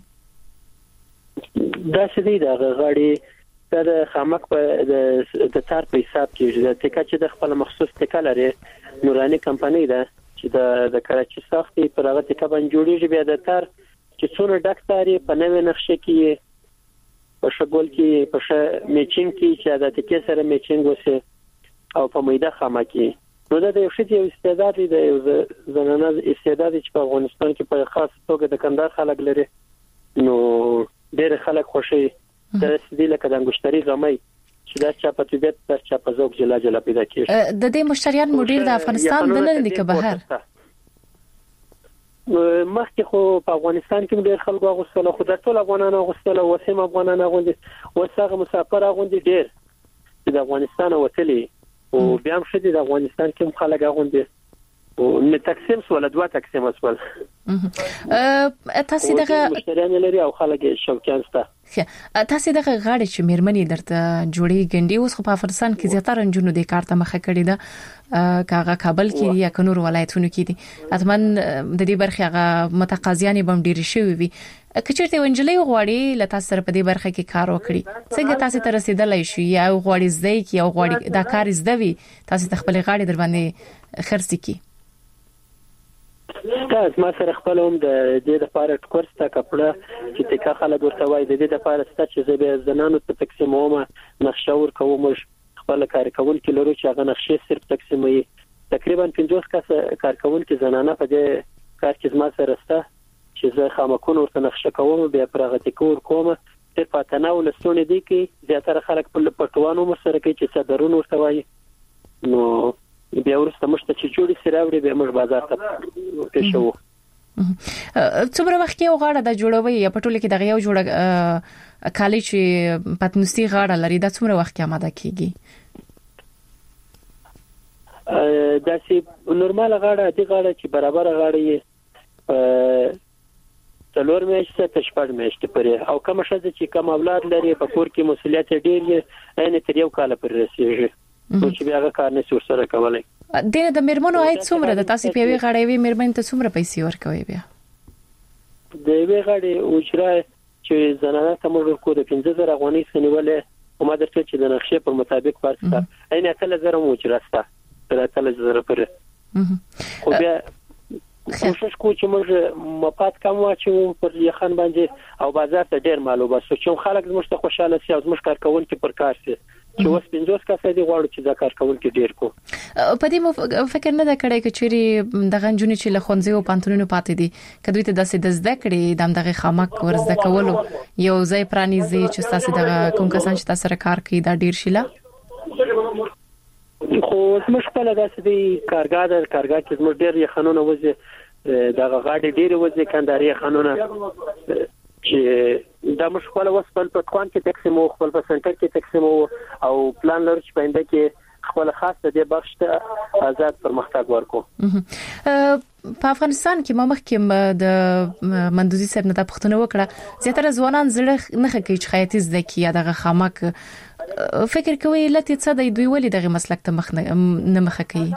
دا څه دی دا غاړي د خامک په د تار په حساب کې د ټیکا چې د خپل مخصوص ټیکا لري نوراني کمپنۍ ده چې د د کراچي ساختي پر هغه ټیکا باندې جوړیږي بیا د تار چې څونه ډاکټري په نوې نقشه کې په شګول کې په میچینګ کې چې د ټیکې سره میچینګ وسه او په میده خامه کې نو دا د یو شته استعداد دی د زنانه استعداد چې په افغانستان کې په خاص توګه د کندهار خلک لري نو ډېر خلک خوشي د دې لکه د انګشتري غمي چې دا چا په طبيعت تر چا په ذوق جلا جلا پیدا کیږي د دې مشتریان مدیر د افغانستان د نه دي که بهر مخکې خو په افغانستان کې ډېر خلکو غوښتل خو د ټول افغانانو غوښتل وسیم افغانانو غوندي وسغه مسافر غوندي ډېر د افغانستان وتلي او بیا هم شدي د افغانستان کې خلک غوندي او نه تقسیم سول دوه تقسیم سول تاسو دغه مشتریان لري او خلک شوکیان ستا تاسو دغه غاړي چې میرمنې درته جوړي ګنډي اوس په افغانستان کې زیاتره انجونو د کارته مخه کړی ده کاغه کابل کې یا کنور ولایتونو کې دي اتمن د دې برخه هغه متقاضیان بم ډیر شوی وي کچېرته ونجلې غواړي لته سره په دې برخه کې کار وکړي څنګه تاسو ته رسیدلای شي یا غواړي زده کی او غواړي دا کار زده وي تاسو خپل غاړي در باندې خرڅ کی تاسو ما سره خپل هم د دې لپاره کورس تا کپړه چې تکا خلک ورته وای د دې لپاره ست چې زه به زنانو ته تقسیموم نقشه ور کوم خپل کار کول کې لرو چې هغه نقشه صرف تقسیموي تقریبا پنځوس کس کار کول کې زنانه په دې کار کې ما سره سته چې زه خامکون ورته نقشه کوم بیا پرغتی کور کوم په پاتناو لسونه دي کې زیاتره خلک په پټوانو مسره کې چې صدرون ورته وای نو بیا ورسته مشته چې جوړي سراوړي به موږ بازار ته پېښو څومره وخت یو غاړه د جوړوي یا پټول کې دغه یو جوړه کالي چې پاتنوستي غاړه لري دا څومره وخت کې آماده کیږي دا چې نورمال غاړه دي غاړه چې برابر غاړه یې څلور میاشتې ته شپږ میاشتې پرې او کوم شته چې کوم اولاد لري په کور کې مسؤلیت ډېر یې عین تر یو کال پر رسیږي نو چې بیا هغه کار نه څور سره کولای. د د میرمنو عاید څومره د تاسو په وی غړې وی میرمن ته څومره پیسې ورکوي بیا؟ د وی غړې اجره چې زنانه ته موږ کو د پنځه زره افغانۍ سنولې او ما درته چې د نقشې پر مطابق فرض کړه عین اتل زره اجره ستا تر اتل زره پر خو بیا کوشش کوو چې موږ مپات کم واچو پر یخن باندې او بازار ته ډیر مالو بس چې خلک زموږ ته خوشاله شي او زموږ کار کوونکي پر کار شي چې اوس پنځوس کسه دي غواړي چې دا کار کوونکي ډیر کو. په دې فکر نه دا کړی چې چیرې د غنجونی چې له خونځي او پانتونونو پاتې دي کدوې ته داسې د زده کړې د دغه خامک ورزده کولو یو ځای پرانیزي چې تاسو دغه کوم کسان چې تاسو سره کار کوي دا ډیر شيله خو زموږ په لاره داسې دی کارګار د کارګار چې زموږ ډیر یې قانون وځي دغه غاډي ډیر وځي کنداري قانون چې دا مشکل وس په پټوان کې تقسیم او خپل په سنټر کې تقسیم او پلان لري چې پاینده کې خپل خاصه دی بخش ته آزاد پرمختګ ورکو. په افغانستان کې ما مخکې د مندوزي سره نه پښتنه وکړه زیاتره ځوانان زړه نه کوي چې خیاطي زده کی دغه خامک فکر کوي لته څه د دوی ولې دغه مسلک ته مخ نه مخ کوي.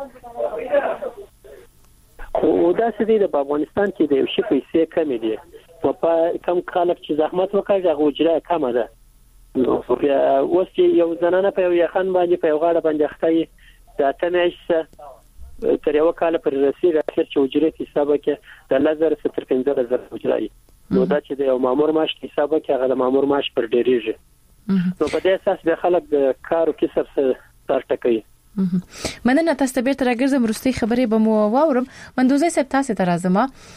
خو دا څه دی د افغانستان کې د شي پیسې کم دي په کم خلک چې زحمت وکړي هغه اجره کم ده. نو بیا اوس چې یو زنانه په یو خان باندې په یو غاړه باندې اخته د تنهش تر یو کال پر رسید اخر چې اجره حساب کې د لزر ستر پنځه زره اجره نو دا چې د یو مامور معاش حساب کې هغه د مامور معاش پر ډیریږي. نو په دې اساس به خلک د کار او کسب سره ټکوي. مننه تاسو ته بیرته راګرځم وروستي خبرې به مو واورم. مندوزي صاحب تاسو ته راځم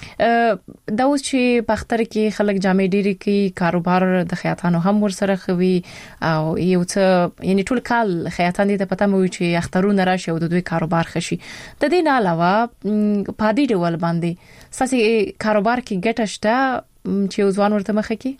دا اوس چې په اختر کې خلک جامې ډېری کوي کاروبار د خیاطانو هم ورسره خوي او یو څه یعنی ټول کال خیاطان دي ته پته مو چې اخترونه راشي او د دوی کاروبار خشي. د دې نه علاوه په دې ډول باندې ساسي کاروبار کې ګټه شته چې ځوان ورته مخ کې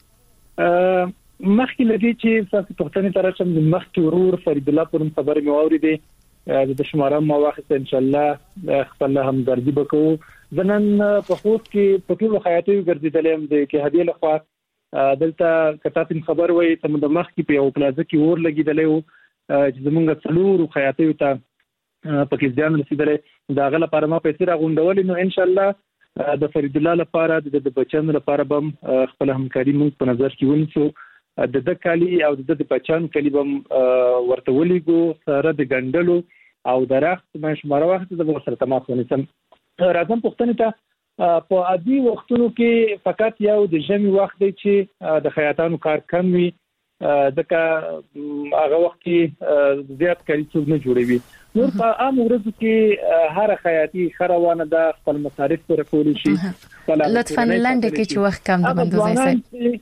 مخکې لدی چې تاسو پښتني ترڅم مخکې ورور فرید الله پرم خبرې مو اوریدې د شماره ما واخت ان شاء الله خپل همدردی وکړو زنن په خوست کې په ټولو خیاطي ګرځیدلم د کې هدیه لخوا دلته کتاب خبر وای ته د مخ کې په یو پلازه کې ور لګیدلې چې زمونږ څلور خیاطي ته پکې ځان رسیدلې دا غل لپاره ما پیسې راغونډولې نو ان شاء الله د فرید الله لپاره د بچنو لپاره بم خپل همکاري موږ په نظر کې ونیسو د د کالی او د د بچان کلی بم ورته ولېګو سره د ګندلو او درخت مې شماره وخت د سره تماس ونیسم. راځم پښتنې ته په عادي وختونو کې فقط یو د ژمي وخت دی چې د خیاطانو کار کم وي ځکه هغه وخت کې زیات کاری څوک نه جوړوي. نور په عام ورځو کې هر خیاطي خروانه د خپل مصارف پر کولی شي. لطفا لاندې کې چې وخت کم د مندوزي صاحب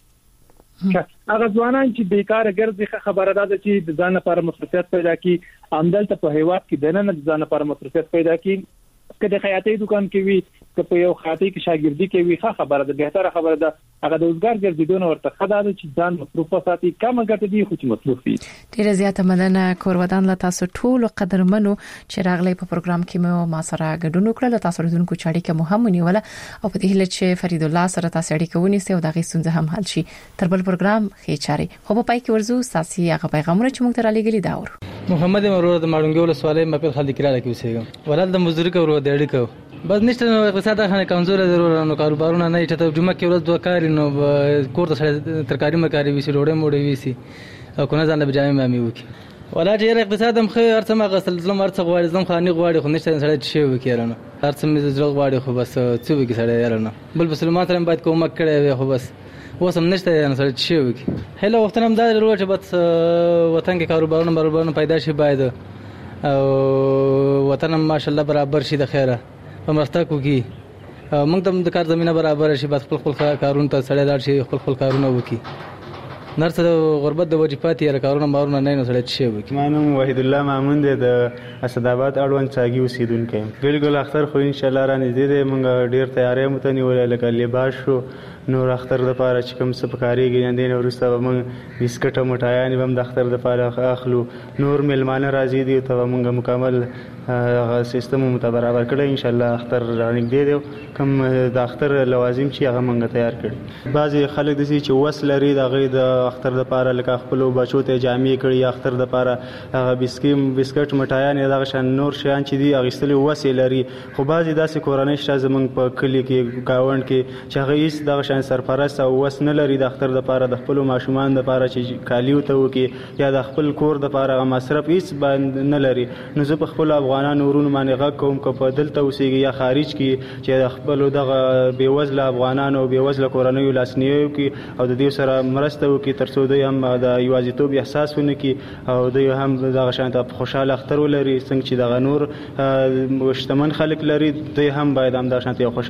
هغه ځوانان چې بیکاره ګرځي خبره ده چې د ځان لپاره مصرفیت پیدا کړي عمدلته په هیواد کې دنه د ځان لپاره مصرفیت پیدا کړي که د خیاطي دکان کې وي که په یو خیاطي کې شاګردي کې وي ښه خبره ده بهتره خبره ده هغه د روزګار ګرځیدونه ورته خدای چې ځان مصروف ساتي کم ګټه دي خو چې مصروف وي. ډیره زیاته مننه کورودان له تاسو ټول قدرمنو چې راغلي په پروګرام کې مو ما سره ګډون وکړل تاسو ردونکو چاړي کې مهم ونیول او په دې هله چې فرید الله سره تاسو اړیکه ونیسئ او دغه ستونزه هم حل شي. تر بل پروګرام خې چاري خو په پای کې ورزو ساسي هغه پیغامونه چې موږ ته را لګلي دا ور محمد مرور د ماړونګو له سوالې مپل خل د کړه راکوسېګم ولادت د مزدوري کورو د اړیکو بس نشته نو اقتصاد خانه کمزور ضرور نو کاروبارونه نه چې جمعه کې ورځ دوه کار نو کور ته ترکاری مکاری وسی ډوډۍ موډۍ وسی او کنه ځان له بجامه مامي وکي ولا چې اقتصاد هم خیر ارڅ ما غسل ظلم ارڅ غواړي ظلم خاني غواړي خو نشته سړی شي وکړنه ارڅ مې زړه غواړي خو بس څه وکي سړی یارنه بل مسلمان سره باید کومک کړي خو بس وسم نشته نه سړی شي وکي هله وخت هم دا ضرورت چې بس وطن کې کاروبارونه کاروبارونه پیدا شي باید او وطن ماشاءالله برابر شي د خیره پرمختګ وکي موږ ته د کار زمينه برابر شي بس خپل خپل کارونه ته سړی لاړ شي خپل خپل کارونه وکي نرسه د غربت د وجپات یې کارونه مارونه نه نه سړی شي وکي. مانم وحید الله مامون د اسداباد اړوند چاګي اوسیدونکو بالکل اختر خو ان شاء الله را نږدې دی موږ ډیر تیارې متنیول لکه لباس شو نور اختر د پاره چې کوم څه پکاريږي اندین ورسته موږ بسکټ مټایان هم د اختر د پاره اخلو نور ملمانه راځي دي ته موږ مکمل هغه سیستم مو برابر کړی ان شاء الله اختر رانږدې دی کوم د اختر لوازم چې هغه مونږ تیار کړی. بعضی خلک د چې وس لري د غي د اختر د پاره لکه خپل بچو ته جامې کړي یا اختر د پاره هغه بسکیم بسکټ مټایان یا د شان نور شیان چې دی اغستلې وس لري. خو بعضی داسې کورنۍ شته زمونږ په کلی کې گاوند کې چې هغه هیڅ د شان سرپرست او وس نه لري د اختر د پاره د خپل ماشومان د پاره چې کالیو ته وکي یا د خپل کور د پاره مصرف هیڅ باندې نه لري. نو زه په خپل افغانانو ورونو باندې غږ کوم کو په دلته اوسېږي یا خارج کې چې د خپل دغه بیوزله افغانانو بیوزله کورنۍ لاسنیو کې او د دې سره مرسته وکي ترڅو دوی هم د یوازیتوب احساس ونه کړي او دوی هم دغه شانته خوشاله اختر ولري څنګه چې دغه نور شتمن خلک لري دوی هم باید هم د شانته